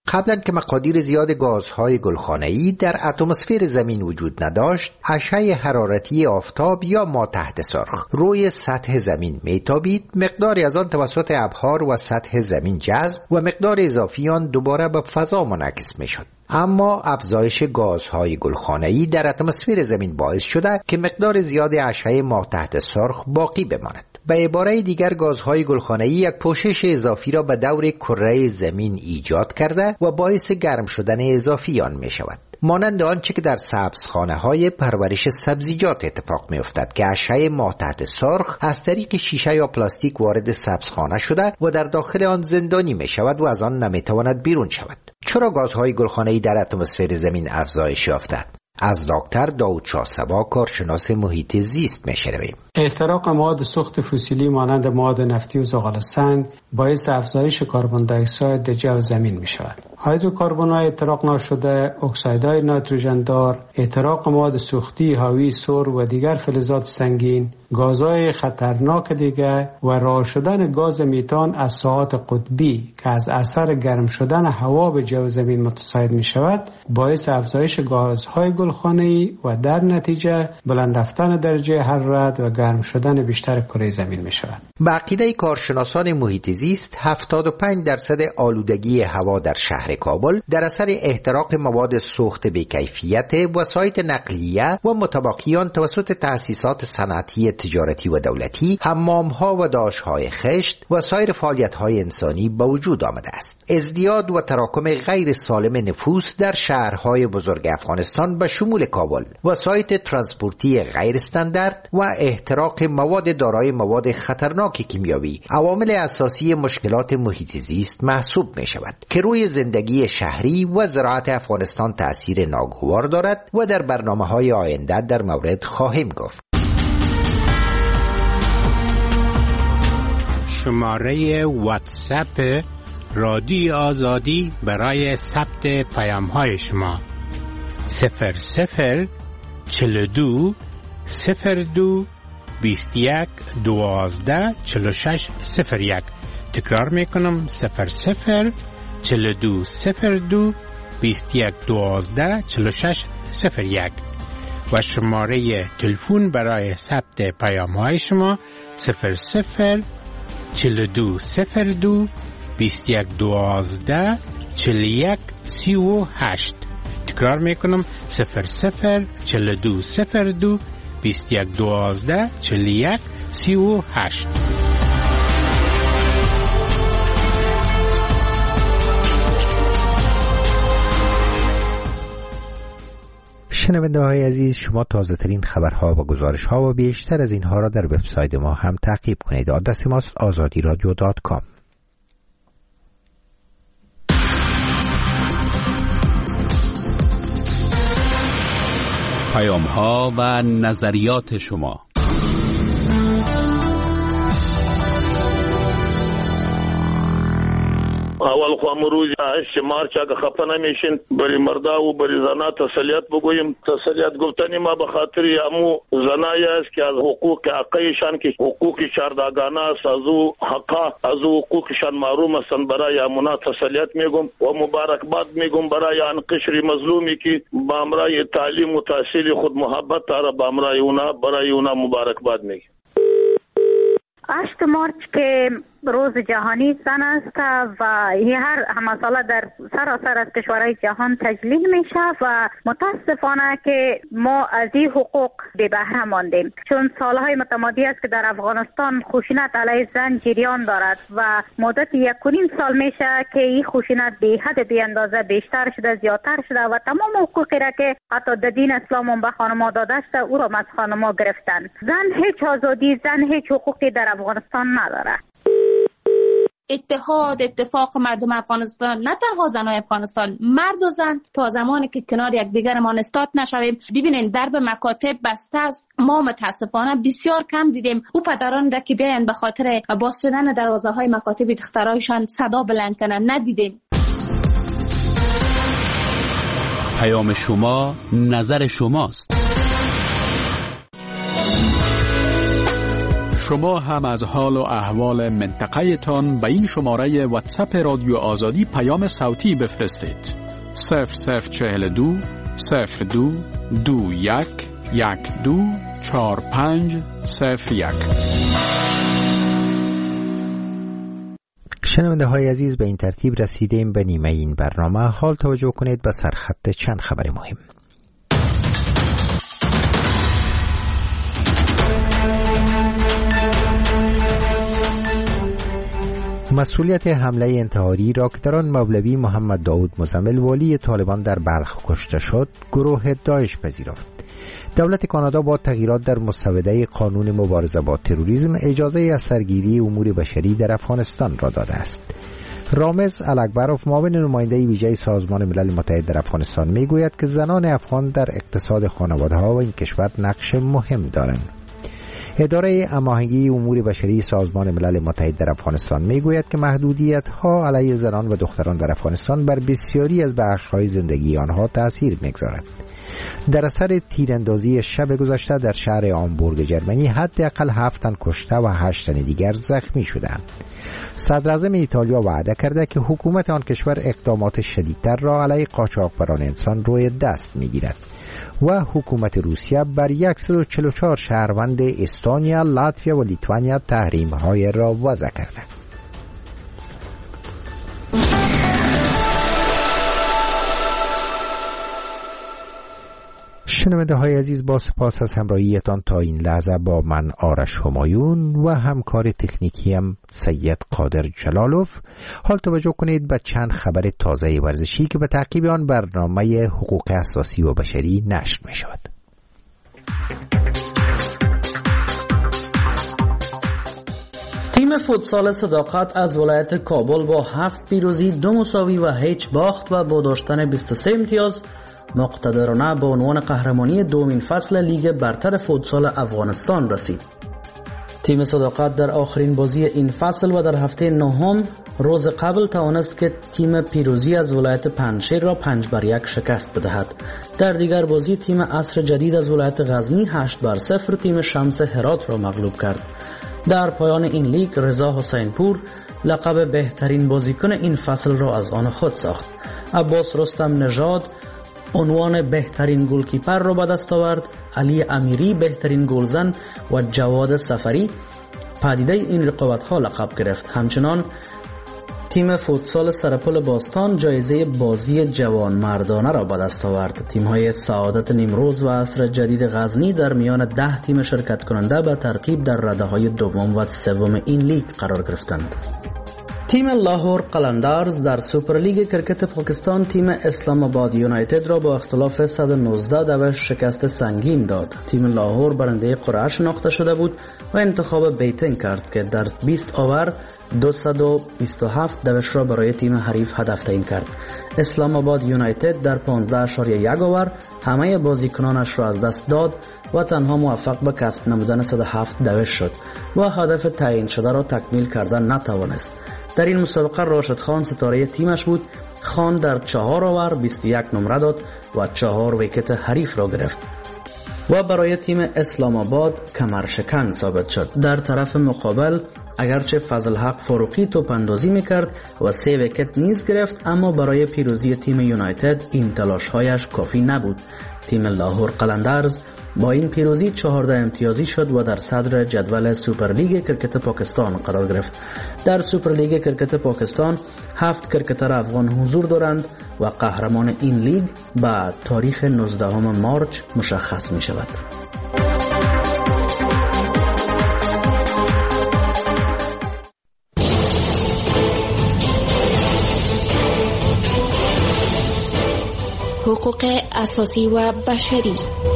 قبلا که مقادیر زیاد گازهای گلخانه‌ای در اتمسفر زمین وجود نداشت، اشعه حرارتی آفتاب یا ما تحت سرخ روی سطح زمین میتابید، مقداری از آن توسط ابحار و سطح زمین جذب و مقدار اضافی آن دوباره به فضا منعکس میشد. اما افزایش گازهای گلخانه‌ای در اتمسفر زمین باعث شده که مقدار زیاد اشعه ما تحت سرخ باقی بماند. به عباره دیگر، گازهای گلخانه‌ای یک پوشش اضافی را به دور کره زمین ایجاد کرده و باعث گرم شدن اضافی آن می شود. مانند آنچه که در سبزخانه‌های پرورش سبزیجات اتفاق می‌افتد که اشعه ما تحت سرخ از طریق شیشه یا پلاستیک وارد سبزخانه شده و در داخل آن زندانی می‌شود و از آن نمی‌تواند بیرون شود. چرا گازهای گلخانه‌ای در اتمسفر زمین افزایش یافته؟ از دکتر داود شاه صبا، کارشناس محیط زیست، میشنویم. احتراق مواد سوخت فسیلی مانند مواد نفتی و زغال سنگ باعث افزایش کربن دی اکساید در جو زمین می شود. هیدروکربن‌های احتراق ناشده، اکسایدهای نایتروژن دار، احتراق مواد سوختی حاوی سور و دیگر فلزات سنگین، گازهای خطرناک دیگر و رها شدن گاز میتان از ساحات قطبی که از اثر گرم شدن هوا به جو زمین متصاعد می شود، باعث افزایش گازهای گلخانه‌ای و در نتیجه بلند رفتن درجه حرارت و گرم شدن بیشتر کره زمین می شود. به عقیده کارشناسان محیط زیست، 75% آلودگی هوا در شهر کابل در اثر احتراق مواد سوخت بی‌کیفیت، وسایط نقلیه و متبقیان توسط تأسیسات صنعتی، تجارتی و دولتی، حمام‌ها و داش‌های خشت و سایر فعالیت‌های انسانی به وجود آمده است. ازدیاد و تراکم غیر سالم نفوس در شهرهای بزرگ افغانستان به شمول کابل، وسایط ترانسپورتی غیر استاندارد و احتراق مواد دارای مواد خطرناک کیمیاوی عوامل اساسی مشکلات محیط زیست محسوب می شود که روی زندگی شهری و زراعت افغانستان تأثیر ناگوار دارد و در برنامه‌های آینده در مورد خواهیم گفت. شماره واتساپ رادیو آزادی برای ثبت پیام‌های شما 00 42 02 21 12 46 01. تکرار میکنم 00 42 02 21 12 46 01 و شماره تلفن برای ثبت پیام‌های شما 00 42 02 21 12 41 38. تکرار میکنم 00 42 02 21 12 41 38. شنونده های عزیز، شما تازه ترین خبرها و گزارش ها و بیشتر از اینها را در وبسایت ما هم تعقیب کنید. آدرس ماست azadiradio.com. پیام ها و نظریات شما. اول خو امروز شمار چا خفه نمیشین، بری مردا و بری زنا تسلیت بگویم. تسلیت گفتنی ما به خاطر امو زنای است که از حقوق حقیقشان که حقوق چارداگانه است، از او حقا از حقوقشان محروم هستند. برای امونا تسلیت میگم و مبارکباد میگم برای آن قشر مظلومی که با امرای تعلیم و تحصیل خود محبت داره، با امرای اونا برای اونا مبارکباد میگم. 8 مارچ که روز جهانی زن است و هر ساله در سراسر از کشورهای جهان تجلیل میشه و متاسفانه که ما از این حقوق بی بهره ماندیم، چون سالهای متمادی است که در افغانستان خشونت علیه زن جریان دارد و مدت 1.5 سال میشه که این خشونت بی حد بی اندازه بیشتر شده، زیادتر شده و تمام حقوقی را که حتی در دین اسلام به خانم‌ها داده است او را از خانم‌ها گرفتن. زن هیچ آزادی، زن هیچ حقوقی در افغانستان نداره. اتفاق مردم افغانستان، نه تنها زنای افغانستان، مرد و زن، تا زمانی که کنار یکدیگرمان استاد نشویم. ببینید درب مکاتب بسته است. ما متاسفانه بسیار کم دیدیم او پدران را که بیاین به خاطر باز شدن دروازه های مکاتب دخترایشان صدا بلند کنن، ندیدیم. پیام شما نظر شماست. شما هم از حال و احوال منطقه تان به این شماره واتساپ رادیو آزادی پیام صوتی بفرستید. 0042 02 21 12 4501. شنونده های عزیز، به این ترتیب رسیدیم به نیمه این برنامه. حال توجه کنید به سرخط چند خبر مهم. مسئولیت حمله انتحاری را که در آن مولوی محمد داود مزمل والی طالبان در بلخ کشته شد، گروه داعش پذیرفت. دولت کانادا با تغییرات در مسوده قانون مبارزه با تروریسم اجازه از سرگیری امور بشری در افغانستان را داده است. رامز الاکبروف، معاون نماینده ویژه سازمان ملل متحد در افغانستان، میگوید که زنان افغان در اقتصاد خانواده‌ها و این کشور نقش مهم دارند. اداره هماهنگی امور بشری سازمان ملل متحد در افغانستان میگوید که محدودیت‌ها علیه زنان و دختران در افغانستان بر بسیاری از بخش‌های زندگی آنها تأثیر می‌گذارد. در اثر تیراندازی شب گذشته در شهر هامبورگ جرمنی حداقل 7 تن کشته و 8 تن دیگر زخمی شدند. صدراعظم ایتالیا وعده کرده که حکومت آن کشور اقدامات شدیدتر را علیه قاچاقبران انسان روی دست میگیرد و حکومت روسیه بر 144 شهروند استونیا، لاتویا و لیتوانیا تحریم‌های را وضع کرده. شنونده های عزیز، با سپاس از همراهیتان تا این لحظه با من آرش همایون و همکار تکنیکیم سید قادر جلالوف. حال توجه کنید به چند خبر تازه ورزشی که به تعقیب آن برنامه حقوق اساسی و بشری نشر می شود. تیم فوتسال صداقت از ولایت کابل با 7 پیروزی، 2 مساوی و هیچ باخت و با داشتن 23 امتیاز مقتدرانه به عنوان قهرمانی دومین فصل لیگ برتر فوتسال افغانستان رسید. تیم صداقت در آخرین بازی این فصل و در هفته نهم روز قبل توانست که تیم پیروزی از ولایت پنجشیر را 5-1 شکست بدهد. در دیگر بازی تیم عصر جدید از ولایت غزنی 8-0 تیم شمس هرات را مغلوب کرد. در پایان این لیگ رضا حسین پور لقب بهترین بازیکن این فصل را از آن خود ساخت. عباس رستم نژاد عنوان بهترین گلکیپر را به دست آورد. علی امیری بهترین گلزن و جواد سفری پدیده این رقابت‌ها لقب گرفت. همچنان تیم فوتسال سرپل باستان جایزه بازی جوان مردانه را به دست آورد. تیم‌های سعادت نیمروز و عصر جدید غزنی در میان 10 تیم شرکت کننده به ترتیب در رده‌های دوم و سوم این لیگ قرار گرفتند. تیم لاهور قلندرز در سوپر لیگ کرکت پاکستان تیم اسلام آباد یونایتد را با اختلاف 119 شکست سنگین داد. تیم لاهور برنده قرعه شناخته شده بود و انتخاب بیتن کرد که در 20 اوور 227 دوش را برای تیم حریف هدف تعیین کرد. اسلام آباد یونایتد در 15.1 اوور همه بازیکنانش را از دست داد و تنها موفق به کسب نمودن 107 دوش شد و هدف تعیین شده را تکمیل کردن نتوانست. در این مسابقه راشد خان ستاره تیمش بود. خان در 4 اوور 21 نمره داد و 4 ویکت حریف را گرفت و برای تیم اسلام آباد کمرشکن ثابت شد. در طرف مقابل اگرچه فضل حق فاروقی توپ اندازی میکرد و 3 ویکت نیز گرفت، اما برای پیروزی تیم یونایتد این تلاش‌هایش کافی نبود. تیم لاهور قلندرز با این پیروزی 14 امتیازی شد و در صدر جدول سوپر لیگ کرکت پاکستان قرار گرفت. در سوپر لیگ کرکت پاکستان 7 کرکتر افغان حضور دارند و قهرمان این لیگ با تاریخ 19 مارچ مشخص می شود. حقوق اساسی و بشری.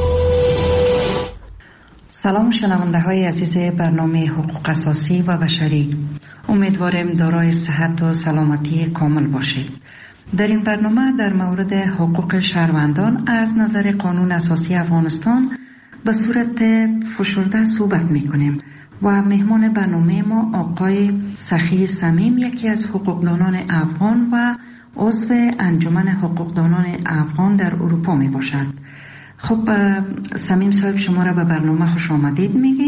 سلام شنونده های عزیز برنامه حقوق اساسی و بشری، امیدوارم دارای صحت و سلامتی کامل باشید. در این برنامه در مورد حقوق شهروندان از نظر قانون اساسی افغانستان به صورت فشرده صحبت میکنیم و مهمان برنامه ما آقای سخی صمیم، یکی از حقوقدانان افغان و عضو انجمن حقوقدانان افغان در اروپا می باشد. خب صمیم صاحب، شما را به برنامه خوش آمدید میگیم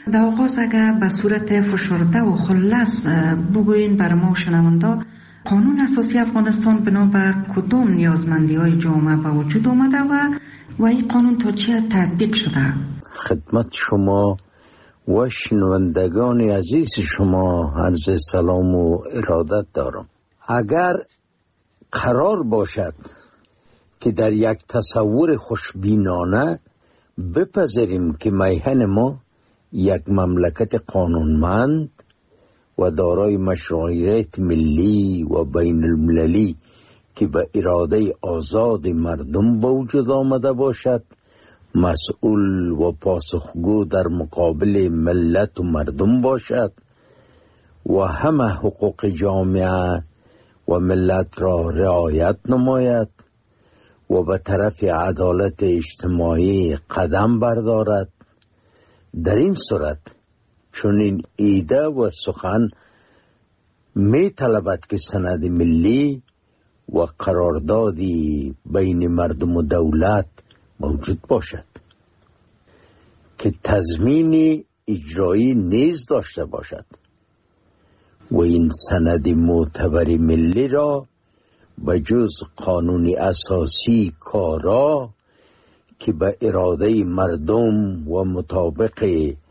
در آغاز اگر به صورت فشرده و خلاص بگوین بر ما شنونده، قانون اساسی افغانستان بنابر کدام نیازمندی های جامعه به وجود آمده و این قانون تا چه تطبیق شده؟ خدمت شما و شنوندگان عزیز شما عرض سلام و ارادت دارم. اگر قرار باشد که در یک تصور خوشبینانه بپذیریم که میهن ما یک مملکت قانونمند و دارای مشروعیت ملی و بین المللی که به اراده آزاد مردم به وجود آمده باشد، مسئول و پاسخگو در مقابل ملت و مردم باشد و همه حقوق جامعه و ملت را رعایت نماید و به طرف عدالت اجتماعی قدم بردارد، در این صورت چنین ایده و سخن می طلبد که سند ملی و قراردادی بین مردم و دولت موجود باشد که تضمین اجرایی نیز داشته باشد و این سند معتبر ملی را به جز قانون اساسی کارا که به اراده مردم و مطابق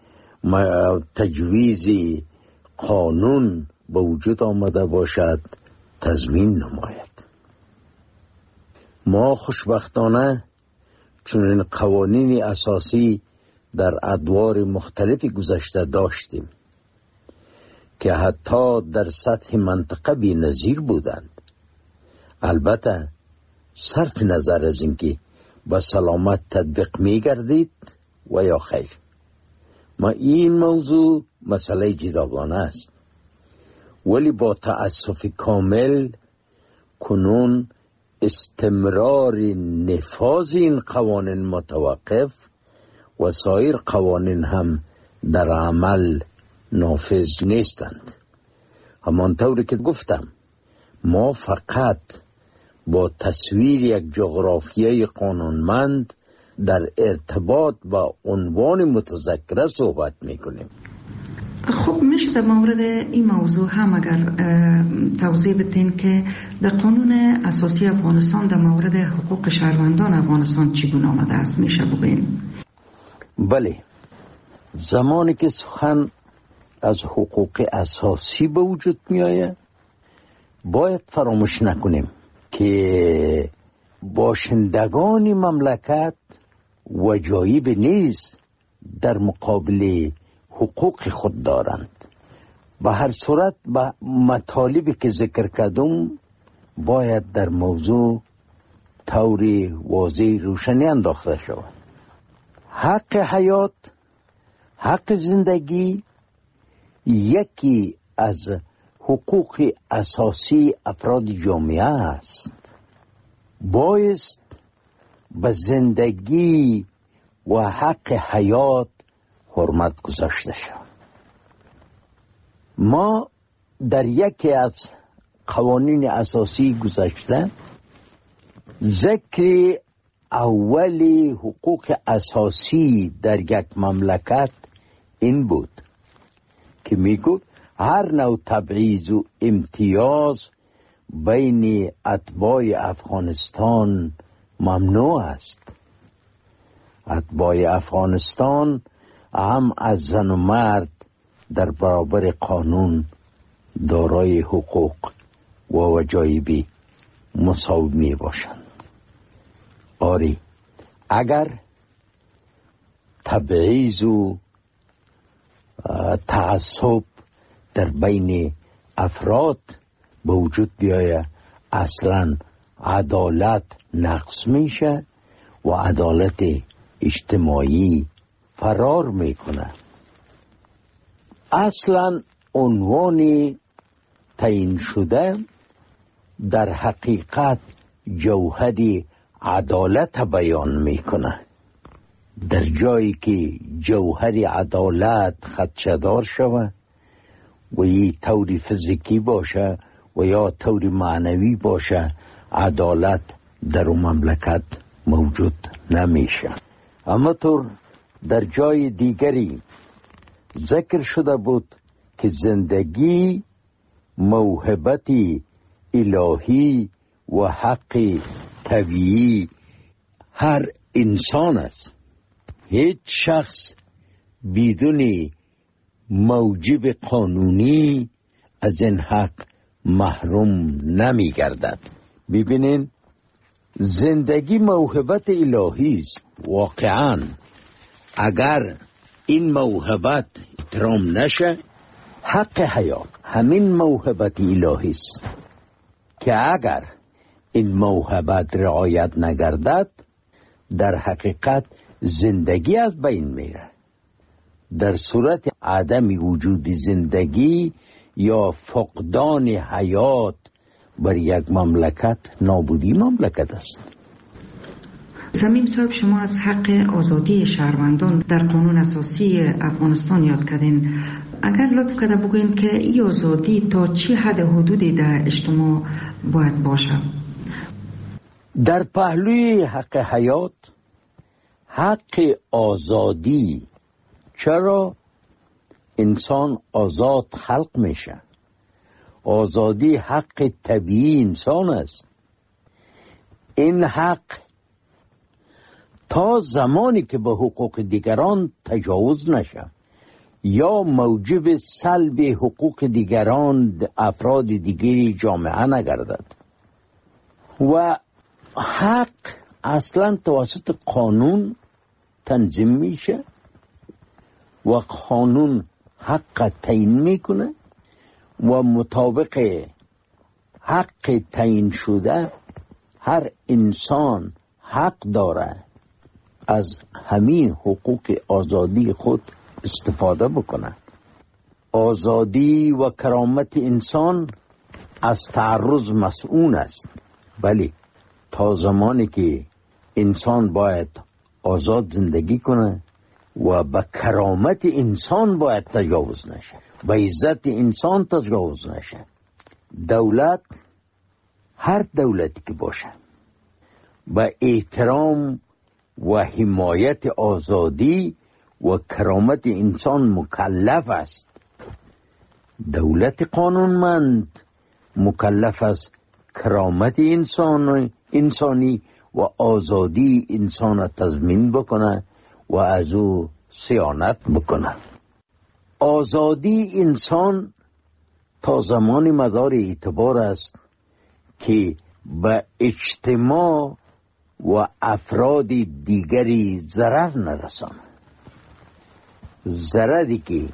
تجویز قانون به وجود آمده باشد تضمین نماید. ما خوشبختانه چنین قوانین اساسی در ادوار مختلف گذشته داشتیم که حتی در سطح منطقه بی‌نظیر بودند. البته صرف نظر از اینکه با سلامت تطبیق می گردید و یا خیر. ما این موضوع مسئله جداگانه است، ولی با تأسف کامل کنون استمرار نفاذ این قوانین متوقف و سایر قوانین هم در عمل نافذ نیستند. همانطوری که گفتم، ما فقط با تصویر یک جغرافیای قانونمند در ارتباط با عنوان متذکره صحبت میکنیم. خب میشه در مورد این موضوع هم اگر توضیح بدین که در قانون اساسی افغانستان در مورد حقوق شهروندان افغانستان چگونه آمده است، میشه بگین؟ بله، زمانی که سخن از حقوق اساسی به وجود می آید باید فراموش نکنیم که باشندگان مملکت وجایب نیز در مقابل حقوق خود دارند. به هر صورت به مطالبی که ذکر کردم باید در موضوع طور واضح روشنی انداخته شود. حق حیات، حق زندگی یکی از حقوق اساسی افراد جامعه است. بایست به زندگی و حق حیات حرمت گذاشته شود. ما در یکی از قوانین اساسی گذشته ذکر اولی حقوق اساسی در یک مملکت این بود که میگو هر نوع تبعیض و امتیاز بین اتباع افغانستان ممنوع است. اتباع افغانستان هم از زن و مرد در برابر قانون دارای حقوق و وجایبی مساوی می باشند. آری، اگر تبعیض و تعصب در بین افراد به وجود بیاید، اصلا عدالت نقص میشه و عدالت اجتماعی فرار میکنه. اصلا عنوان تعیین شده در حقیقت جوهر عدالت بیان میکنه. در جایی که جوهر عدالت خدشه‌دار شود و یه طور فیزیکی باشه و یا طور معنوی باشه، عدالت در اون مملکت موجود نمیشه. اما طور در جای دیگری ذکر شده بود که زندگی موهبتی الهی و حق طبیعی هر انسان است. هیچ شخص بدون موجب قانونی از این حق محروم نمی گردد. ببینین زندگی موهبت الهی است. واقعا اگر این موهبت احترام نشه، حق حیات همین موهبت الهی است که اگر این موهبت رعایت نگردد در حقیقت زندگی از بین میره. در صورت عدم وجود زندگی یا فقدان حیات بر یک مملکت نابودی مملکت است. صمیم صاحب، شما از حق آزادی شهروندان در قانون اساسی افغانستان یاد کردین. اگر لطف کرده بگوین که این آزادی تا چه حد حدودی در اجتماع باید باشه؟ در پهلوی حق حیات، حق آزادی، چرا انسان آزاد خلق میشه؟ آزادی حق طبیعی انسان است. این حق تا زمانی که به حقوق دیگران تجاوز نشه یا موجب سلب حقوق دیگران افراد دیگری جامعه نگردد. و حق اصلا توسط قانون تنظیم میشه و قانون حق تعیین میکنه و مطابق حق تعیین شده هر انسان حق داره از همین حقوق آزادی خود استفاده بکنه. آزادی و کرامت انسان از تعرض مسئول است. ولی تا زمانی که انسان باید آزاد زندگی کنه و به کرامت انسان باید تجاوز نشه، به عزت انسان تجاوز نشه. دولت، هر دولتی که باشه، به احترام و حمایت آزادی و کرامت انسان مکلف است. دولت قانونمند مکلف است کرامت انسانی و آزادی انسان تضمین بکنه و از او صیانت بکنه. آزادی انسان تا زمان مدار اعتبار است که به اجتماع و افراد دیگری ضرر نرسانه. ضرری که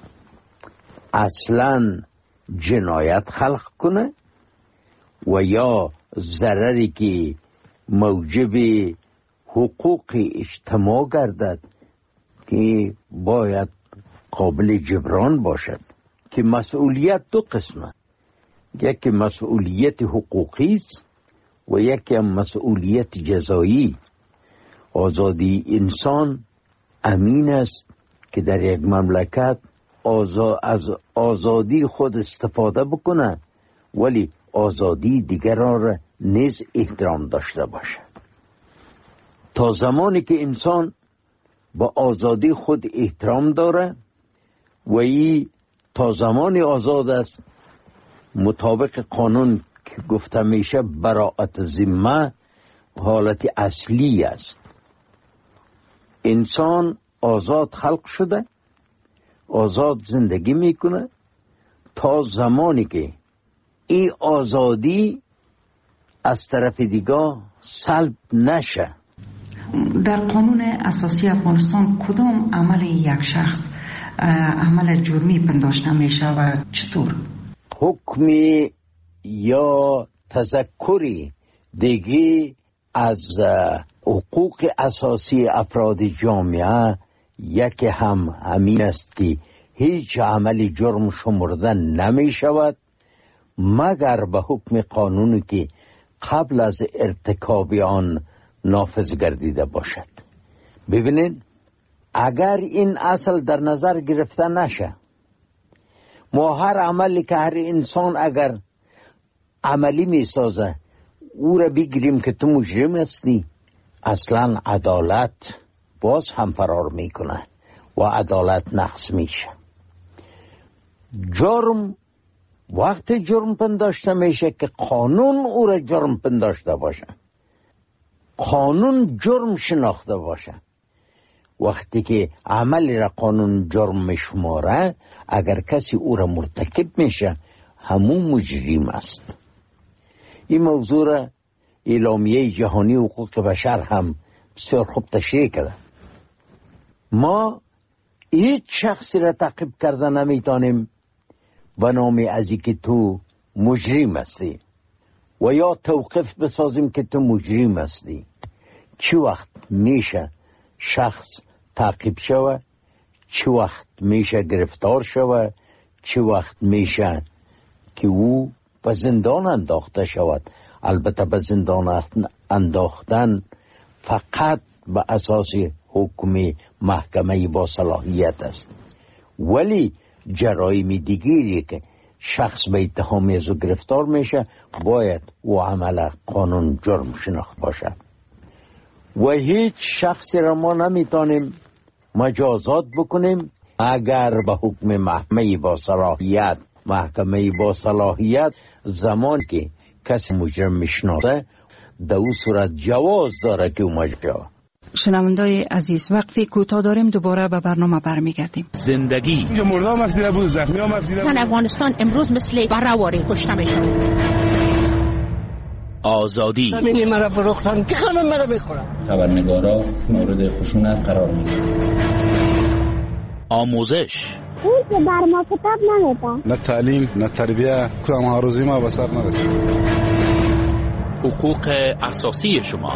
اصلا جنایت خلق کنه و یا ضرری که موجب حقوق اجتماع گردد که باید قابل جبران باشد. که مسئولیت دو قسمه، یکی مسئولیت حقوقی است و یکی مسئولیت جزایی. آزادی انسان امین است که در یک مملکت از آزادی خود استفاده بکنه ولی آزادی دیگران را نیز احترام داشته باشه. تا زمانی که انسان با آزادی خود احترام داره و ای تا زمانی آزاد است، مطابق قانون که گفته میشه براءت ذمه حالت اصلی است. انسان آزاد خلق شده، آزاد زندگی میکنه تا زمانی که این آزادی از طرف دیگه سلب نشه. در قانون اساسی افغانستان کدام عمل یک شخص عمل جرمی پنداشته میشه و چطور؟ حکمی یا تذکری دیگه از حقوق اساسی افراد جامعه یکی همین است که هیچ عمل جرم شمرده نمی شود مگر به حکم قانونی که قبل از ارتکاب آن نافذ گردیده باشد. ببینید، اگر این اصل در نظر گرفته نشه، ما هر عملی که هر انسان اگر عملی می سازه او را بگیریم که تو مجرم هستی، اصلا عدالت باز هم فرار میکنه و عدالت نقص میشه. جرم وقت جرم پنداشته میشه که قانون او را جرم پنداشته باشه، قانون جرم شناخته باشه. وقتی که عملی را قانون جرم میشماره، اگر کسی او را مرتکب میشه همون مجرم است. این موضوع را اعلامیه جهانی حقوق بشر هم بسیار خوب تشریح کرده. ما هیچ شخصی را تعقیب کرده نمیتونیم به نام از که تو مجرم هستی و یا توقف بسازیم که تو مجرم هستی. چه وقت میشه شخص تعقیب شوه، چه وقت میشه گرفتار شوه، چه وقت میشه که او به زندان انداخته شود. البته به زندان انداختن فقط به اساس حکم محکمه با صلاحیت است، ولی جرایم دیگری که شخص به اتهام از گرفتار میشه باید او عمل قانون جرم شناخت باشه و هیچ شخصی را ما نمیتونیم مجازات بکنیم اگر به حکم محکمه با صلاحیت زمان که کسی مجرم میشناسه در او صورت جواز داره که او مجرم. شنوندای عزیز، وقفی کوتاه داریم، دوباره به برنامه برمیگردیم. زندگی اینجا مردم مسئله بود، زخمی هم مسئله بود. افغانستان امروز مثل برهواری کشته میشه. آزادی همینی مرا فروختن که همه مرا بخورن. خبرنگارا مورد خشونت قرار میگیرن. آموزش اون که بر ما کتاب نمیدن، نه تعلیم نه تربیه، کدام ها روزی ما به سر نرسید. حقوق اساسی شما.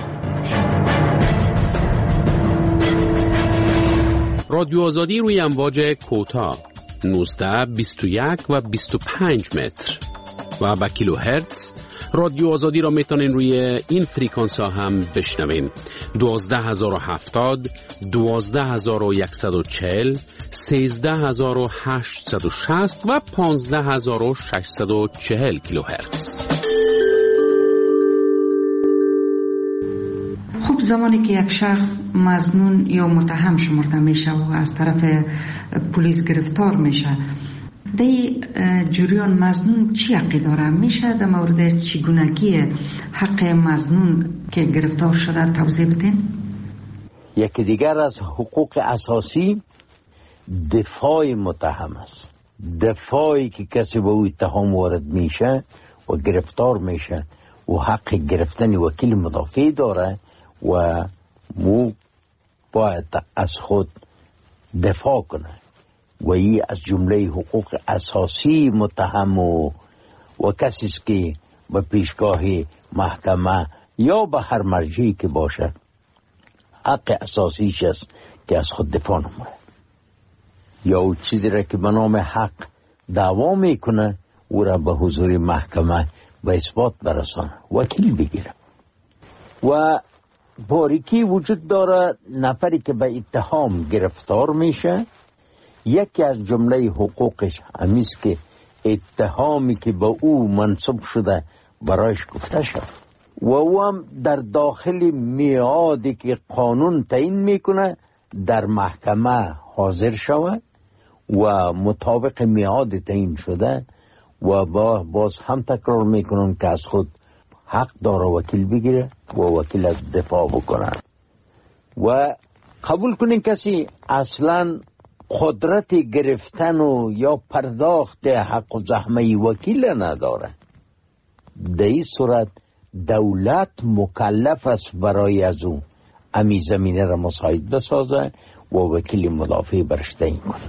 رادیو آزادی روی امواج کوتاه 19 21 و 25 متر و با کیلو هرتز. رادیو آزادی را میتونین روی این فریکانس ها هم بشنوین: 12070 12140 13860 و 15640 کیلو هرتز. خب زمانی که یک شخص مظنون یا متهم شمرده میشه و از طرف پلیس گرفتار میشه، دی جریان مظنون چی حقی داره؟ میشه در مورد چگونگی حق مظنون که گرفتار شده توضیح بدین؟ یکی دیگر از حقوق اساسی دفاع متهم است. دفاعی که کسی به او اتهام وارد میشه و گرفتار میشه و حق گرفتن وکیل مدافع داره و مو باید از خود دفاع کنه و این از جمله حقوق اساسی متهم و کسی است که به پیشگاه محکمه یا به هر مرجعی که باشه حق اساسیش است که از خود دفاع نمونه یا او چیزی را که به نام حق دعوا میکنه او را به حضور محکمه به اثبات برسانه، وکیل بگیره. و باریکی وجود داره نفری که به اتهام گرفتار میشه، یکی از جمله حقوقش همیست که اتهامی که به او منصوب شده برایش گفته شد و او هم در داخل میعادی که قانون تعیین میکنه در محکمه حاضر شود و مطابق میعاد تعیین شده و باز هم تکرار میکنن که از خود حق داره وکیل بگیره و وکیل از دفاع بکنه. و قبول کنین کسی اصلا قدرت گرفتن و یا پرداخت حق و زحمه وکیل نداره، در این صورت دولت مکلف است برای از او امی زمینه را مساعد بسازه و وکیل مدافع برش تعیین کنه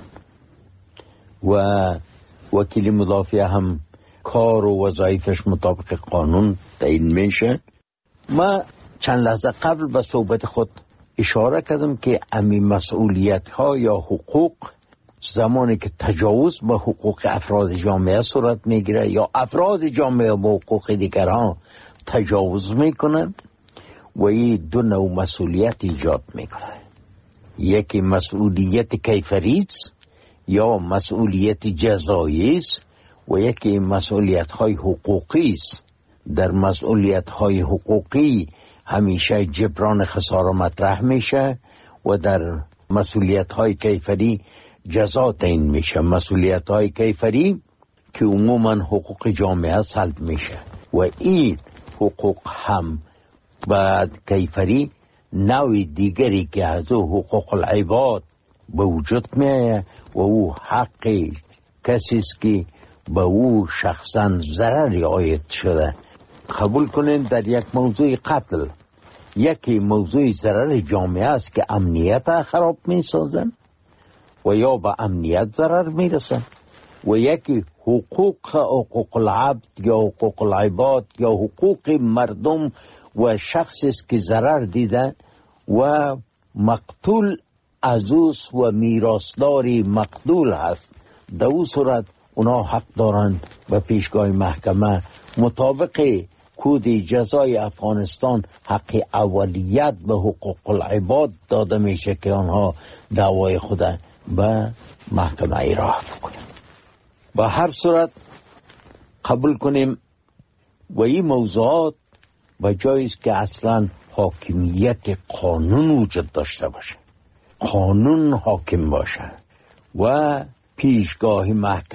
و وکیل مدافع هم کار و وظایفش مطابق قانون تعیین میشه. ما چند لحظه قبل به صحبت خود اشاره کردم که امی مسئولیت ها یا حقوق زمانی که تجاوز به حقوق افراد جامعه صورت میگیره یا افراد جامعه به حقوق دیگران تجاوز میکنن و این دو نوع مسئولیت ایجاد میکنه. یکی مسئولیت کیفری یا مسئولیت جزایی است و یکی مسئولیت های حقوقی است. در مسئولیت های حقوقی همیشه جبران خسارة مطرح میشه و در مسئولیت های کیفری جزا تعیین میشه. مسئولیت های کیفری که عموما حقوق جامعه سلب میشه و این حقوق هم بعد کیفری نوع دیگری که از حقوق العباد به وجود میه و او حق کسی است که به او شخصا ضرری عاید شده. قبول کنین در یک موضوع قتل یکی موضوع ضرر جامعه است که امنیت خراب میسازن و یا به امنیت ضرر میرسن و یکی حقوق العبد یا حقوق العباد یا حقوق مردم و شخصی است که ضرر دیده و مقتول عزوز و میراثداری مقتول هست. در او صورت اونا حق دارند به پیشگاه محکمه مطابق کود جزای افغانستان حق اولیت به حقوق العباد داده میشه که آنها دعوای خود به محکمه ایراه بکنند. به هر صورت قبول کنیم و این موضوعات به جایی است که اصلا حاکمیت قانون وجود داشته باشه، قانون حاکم باشه و پیشگاه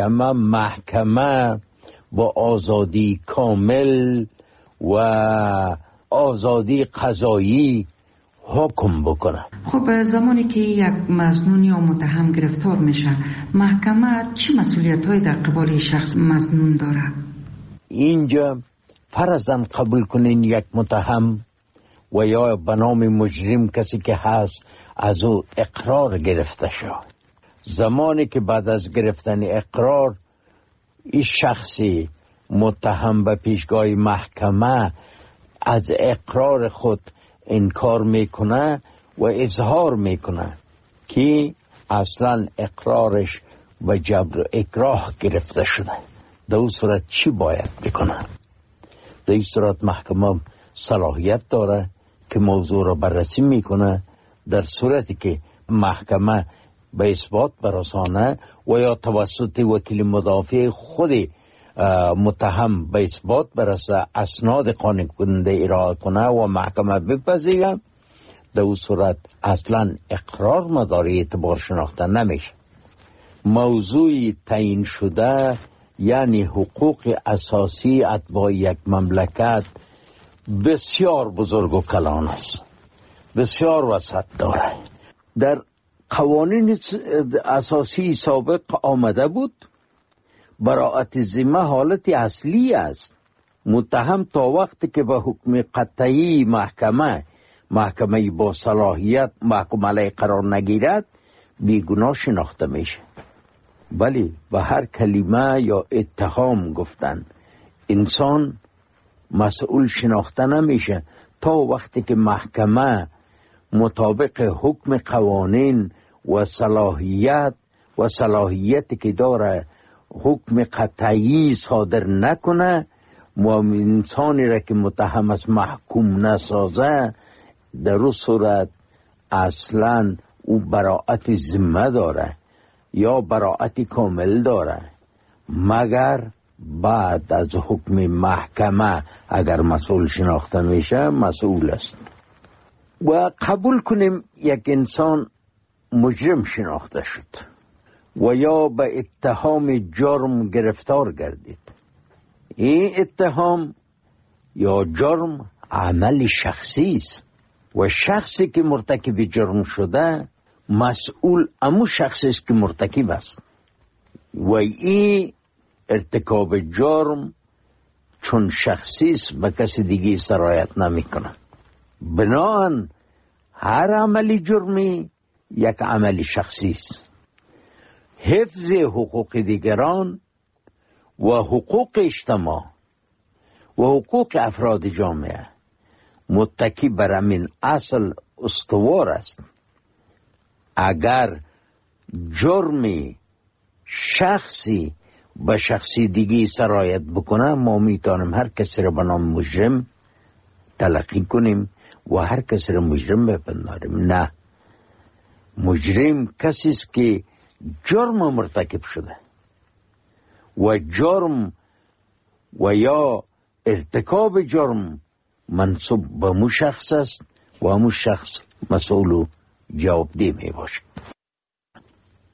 محکمه با آزادی کامل و آزادی قضایی حکم بکنه. خب زمانی که یک مظنون یا متهم گرفتار میشه، محکمه چه مسئولیت‌هایی در قبال شخص مظنون داره؟ اینجا فرضاً قبول کنین یک متهم و یا به نام مجرم کسی که هست از او اقرار گرفته شد. زمانی که بعد از گرفتن اقرار این شخصی متهم به پیشگاه محکمه از اقرار خود انکار میکنه و اظهار میکنه که اصلا اقرارش و جبر و اکراه گرفته شده، در اون صورت چی باید بکنه؟ در این صورت محکمه صلاحیت داره که موضوع را بررسی میکنه. در صورتی که محکمه به اثبات برسانه و یا توسط وکیل مدافع خود متهم به اثبات برسه، اسناد قانع کننده ارائه کنه و محکمه بپذیره، در اون صورت اصلا اقرار مدار اعتبار شناخته نمیشه. موضوع تعیین شده یعنی حقوق اساسی اتباع یک مملکت بسیار بزرگ و کلان است، بسیار وسعت داره. در قوانین اساسی سابق آمده بود براءت ذمه حالت اصلی است. متهم تا وقتی که به حکم قطعی محکمه با صلاحیت محکوم علیه قرار نگیرد بیگناه شناخته میشه. ولی به هر کلمه یا اتهام گفتن انسان مسئول شناخته نمیشه تا وقتی که محکمه مطابق حکم قوانین و صلاحیتی که داره حکم قطعی صادر نکنه و انسانی را که متهم است محکوم نسازه، در اون صورت اصلا او براءت ذمه داره یا براءت کامل داره، مگر بعد از حکم محکمه اگر مسئول شناخته میشه مسئول است. و قبول کنیم یک انسان مجرم شناخته شد و یا به اتهام جرم گرفتار گردید. این اتهام یا جرم عمل شخصی است و شخصی که مرتکب جرم شده مسئول امو شخصی است که مرتکب است و این ارتکاب جرم چون شخصی است به کسی دیگه سرایت نمیکنه. بنابراین هر عملی جرمی یک عمل شخصی است. حفظ حقوق دیگران و حقوق اجتماع و حقوق افراد جامعه متکی بر همین اصل استوار است. اگر جرمی شخصی به شخصی دیگی سرایت بکنه، ما میتونیم هر کسی را به نام مجرم تلقی کنیم و هر کسی را مجرم بپنداریم. نه، مجرم کسی است که جرم مرتکب شده و جرم و یا ارتکاب جرم منصوب به مو شخص است و مو شخص مسئول و جوابدeh می باشد.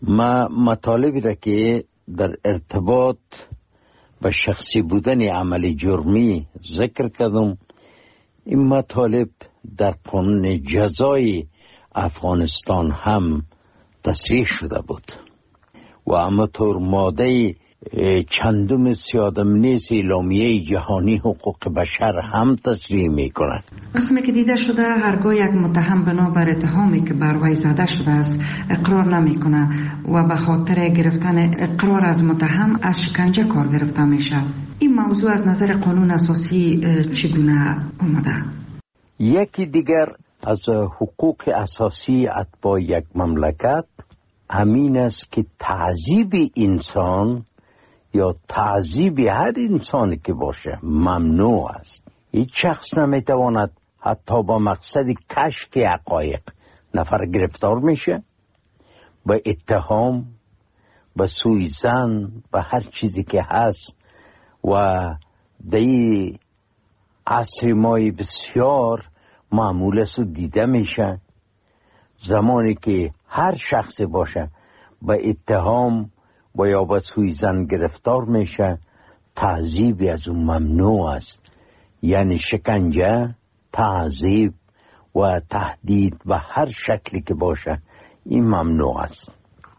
ما مطالبی را که در ارتباط با شخصی بودن عمل جرمی ذکر کردم، این مطالب در قانون جزای افغانستان هم تصریح شده بود و همانطور ماده چندم 31 اعلامیه جهانی حقوق بشر هم تصریح می کند. قسمی که دیده شده هرگاه یک متهم بنابر اتهامی که بر وی زده شده است اقرار نمی کنه و به خاطر گرفتن اقرار از متهم از شکنجه کار گرفته میشه. این موضوع از نظر قانون اساسی چگونه اومده؟ یکی دیگر از حقوق اساسی اتباع یک مملکت همین است که تعذیب انسان یا تعذیب هر انسانی که باشه ممنوع است. هیچ شخص نمیتواند حتی با مقصد کشف حقایق نفر گرفتار میشه، با اتهام، با سوءظن، با هر چیزی که هست. و دی عصر مای بسیار معمول است و دیده میشه زمانی که هر شخص باشه با اتهام و یا با سوءظن گرفتار میشه، تعذیب از اون ممنوع است. یعنی شکنجه، تعذیب و تهدید و هر شکلی که باشه این ممنوع است.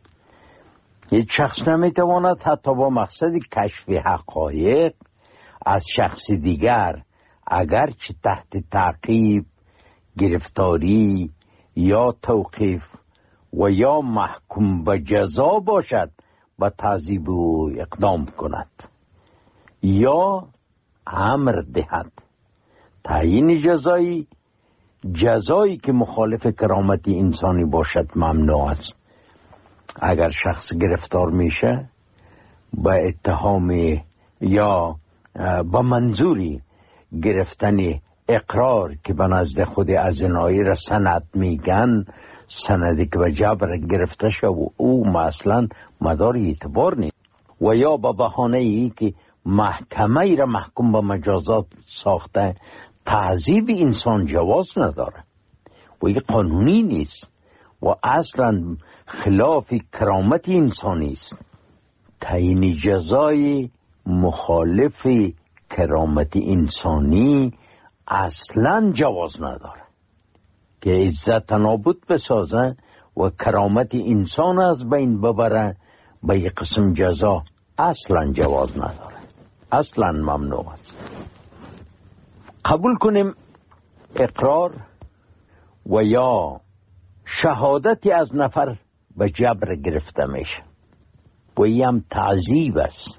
هیچ شخص نمیتواند حتی با مقصد کشف حقایق از شخص دیگر اگرچه تحت تعقیب، گرفتاری یا توقیف و یا محکوم به جزا باشد با تعذیب او اقدام کند یا امر دهد. تعیین جزایی که مخالف کرامت انسانی باشد ممنوع است. اگر شخص گرفتار میشه با اتهام یا با منظوری گرفتن اقرار که به نزد خود ازنایی را سند میگن، سندی که به جبر گرفته شد و او اصلا مدار اعتبار نیست، و یا با بهانه ای که محکمه ای را محکوم به مجازات ساخته، تعذیب انسان جواز نداره و این قانونی نیست و اصلا خلاف کرامت انسانی است. تعیین جزای مخالف کرامت انسانی اصلا جواز نداره که عزت نابود بسازه و کرامت انسان از بین ببره. به یک قسم جزا اصلا جواز نداره، اصلا ممنوع است. قبول کنیم اقرار و یا شهادتی از نفر به جبر گرفته میشه و این هم تعذیب است.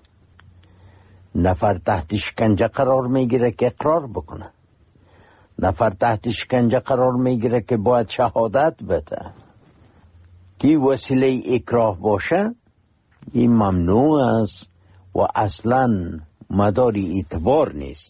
نفر تحت شکنجه قرار میگیره که اقرار بکنه، نفر تحت شکنجه قرار میگیره که باید شهادت بده. کی وسیله اکراه باشه این ممنوع است و اصلا مداری اعتبار نیست.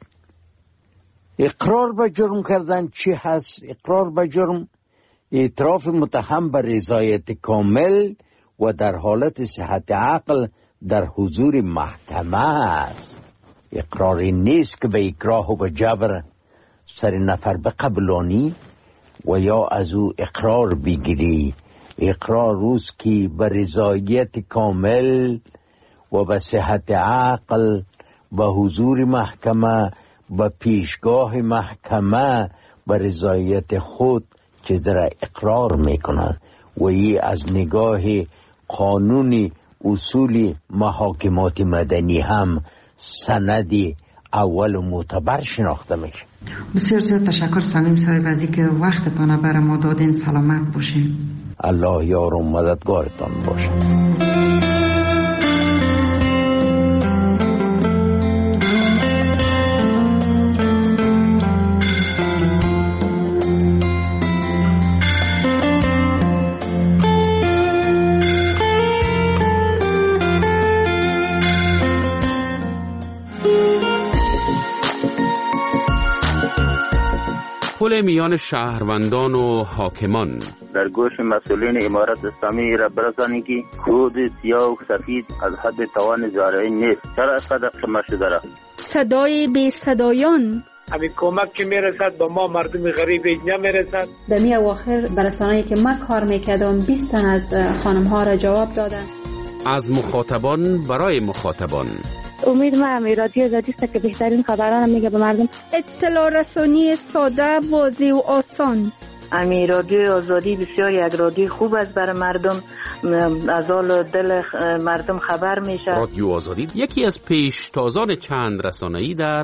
اقرار به جرم کردن چی هست؟ اقرار به جرم اعتراف متهم به رضایت کامل و در حالت صحت عقل در حضور محکمه است. اقراری نیست که به اکراه و به جبر سر نفر بقبلانی و یا از او اقرار بگیری. اقرار روز که به رضایت کامل و به صحت عقل به حضور محکمه، به پیشگاه محکمه به رضایت خود چیز را اقرار میکنند و این از نگاه قانون اصول محاکمات مدنی هم سندی اول و معتبر شناخته میشه. بسیار زیاد تشکر صمیم صاحب از اینکه وقتتان برای ما دادین. سلامت باشین. الله یار و مددگارتان باشه. پل میان شهروندان و حاکمان در گوش مسئولین امارت اسلامی را برسانید که کود سیاه و سفید از حد توان زارعین نیست. چرا قدر شما شده را؟ صدای بی صدایان همین کمک که میرسد به ما مردم غریب نمیرسد. در می اواخر برسانه‌ای که من کار میکردم 20 تن از خانم ها را جواب دادن. از مخاطبان برای مخاطبان. امید ما رادیو آزادی است که بهترین خبران میگه به مردم. اطلاع رسانی ساده، واضح و آسان. رادیو آزادی بسیار یک رادیو خوب است برای مردم، از حال دل مردم خبر میشه. رادیو آزادی یکی از پیشتازان چند رسانه‌ای در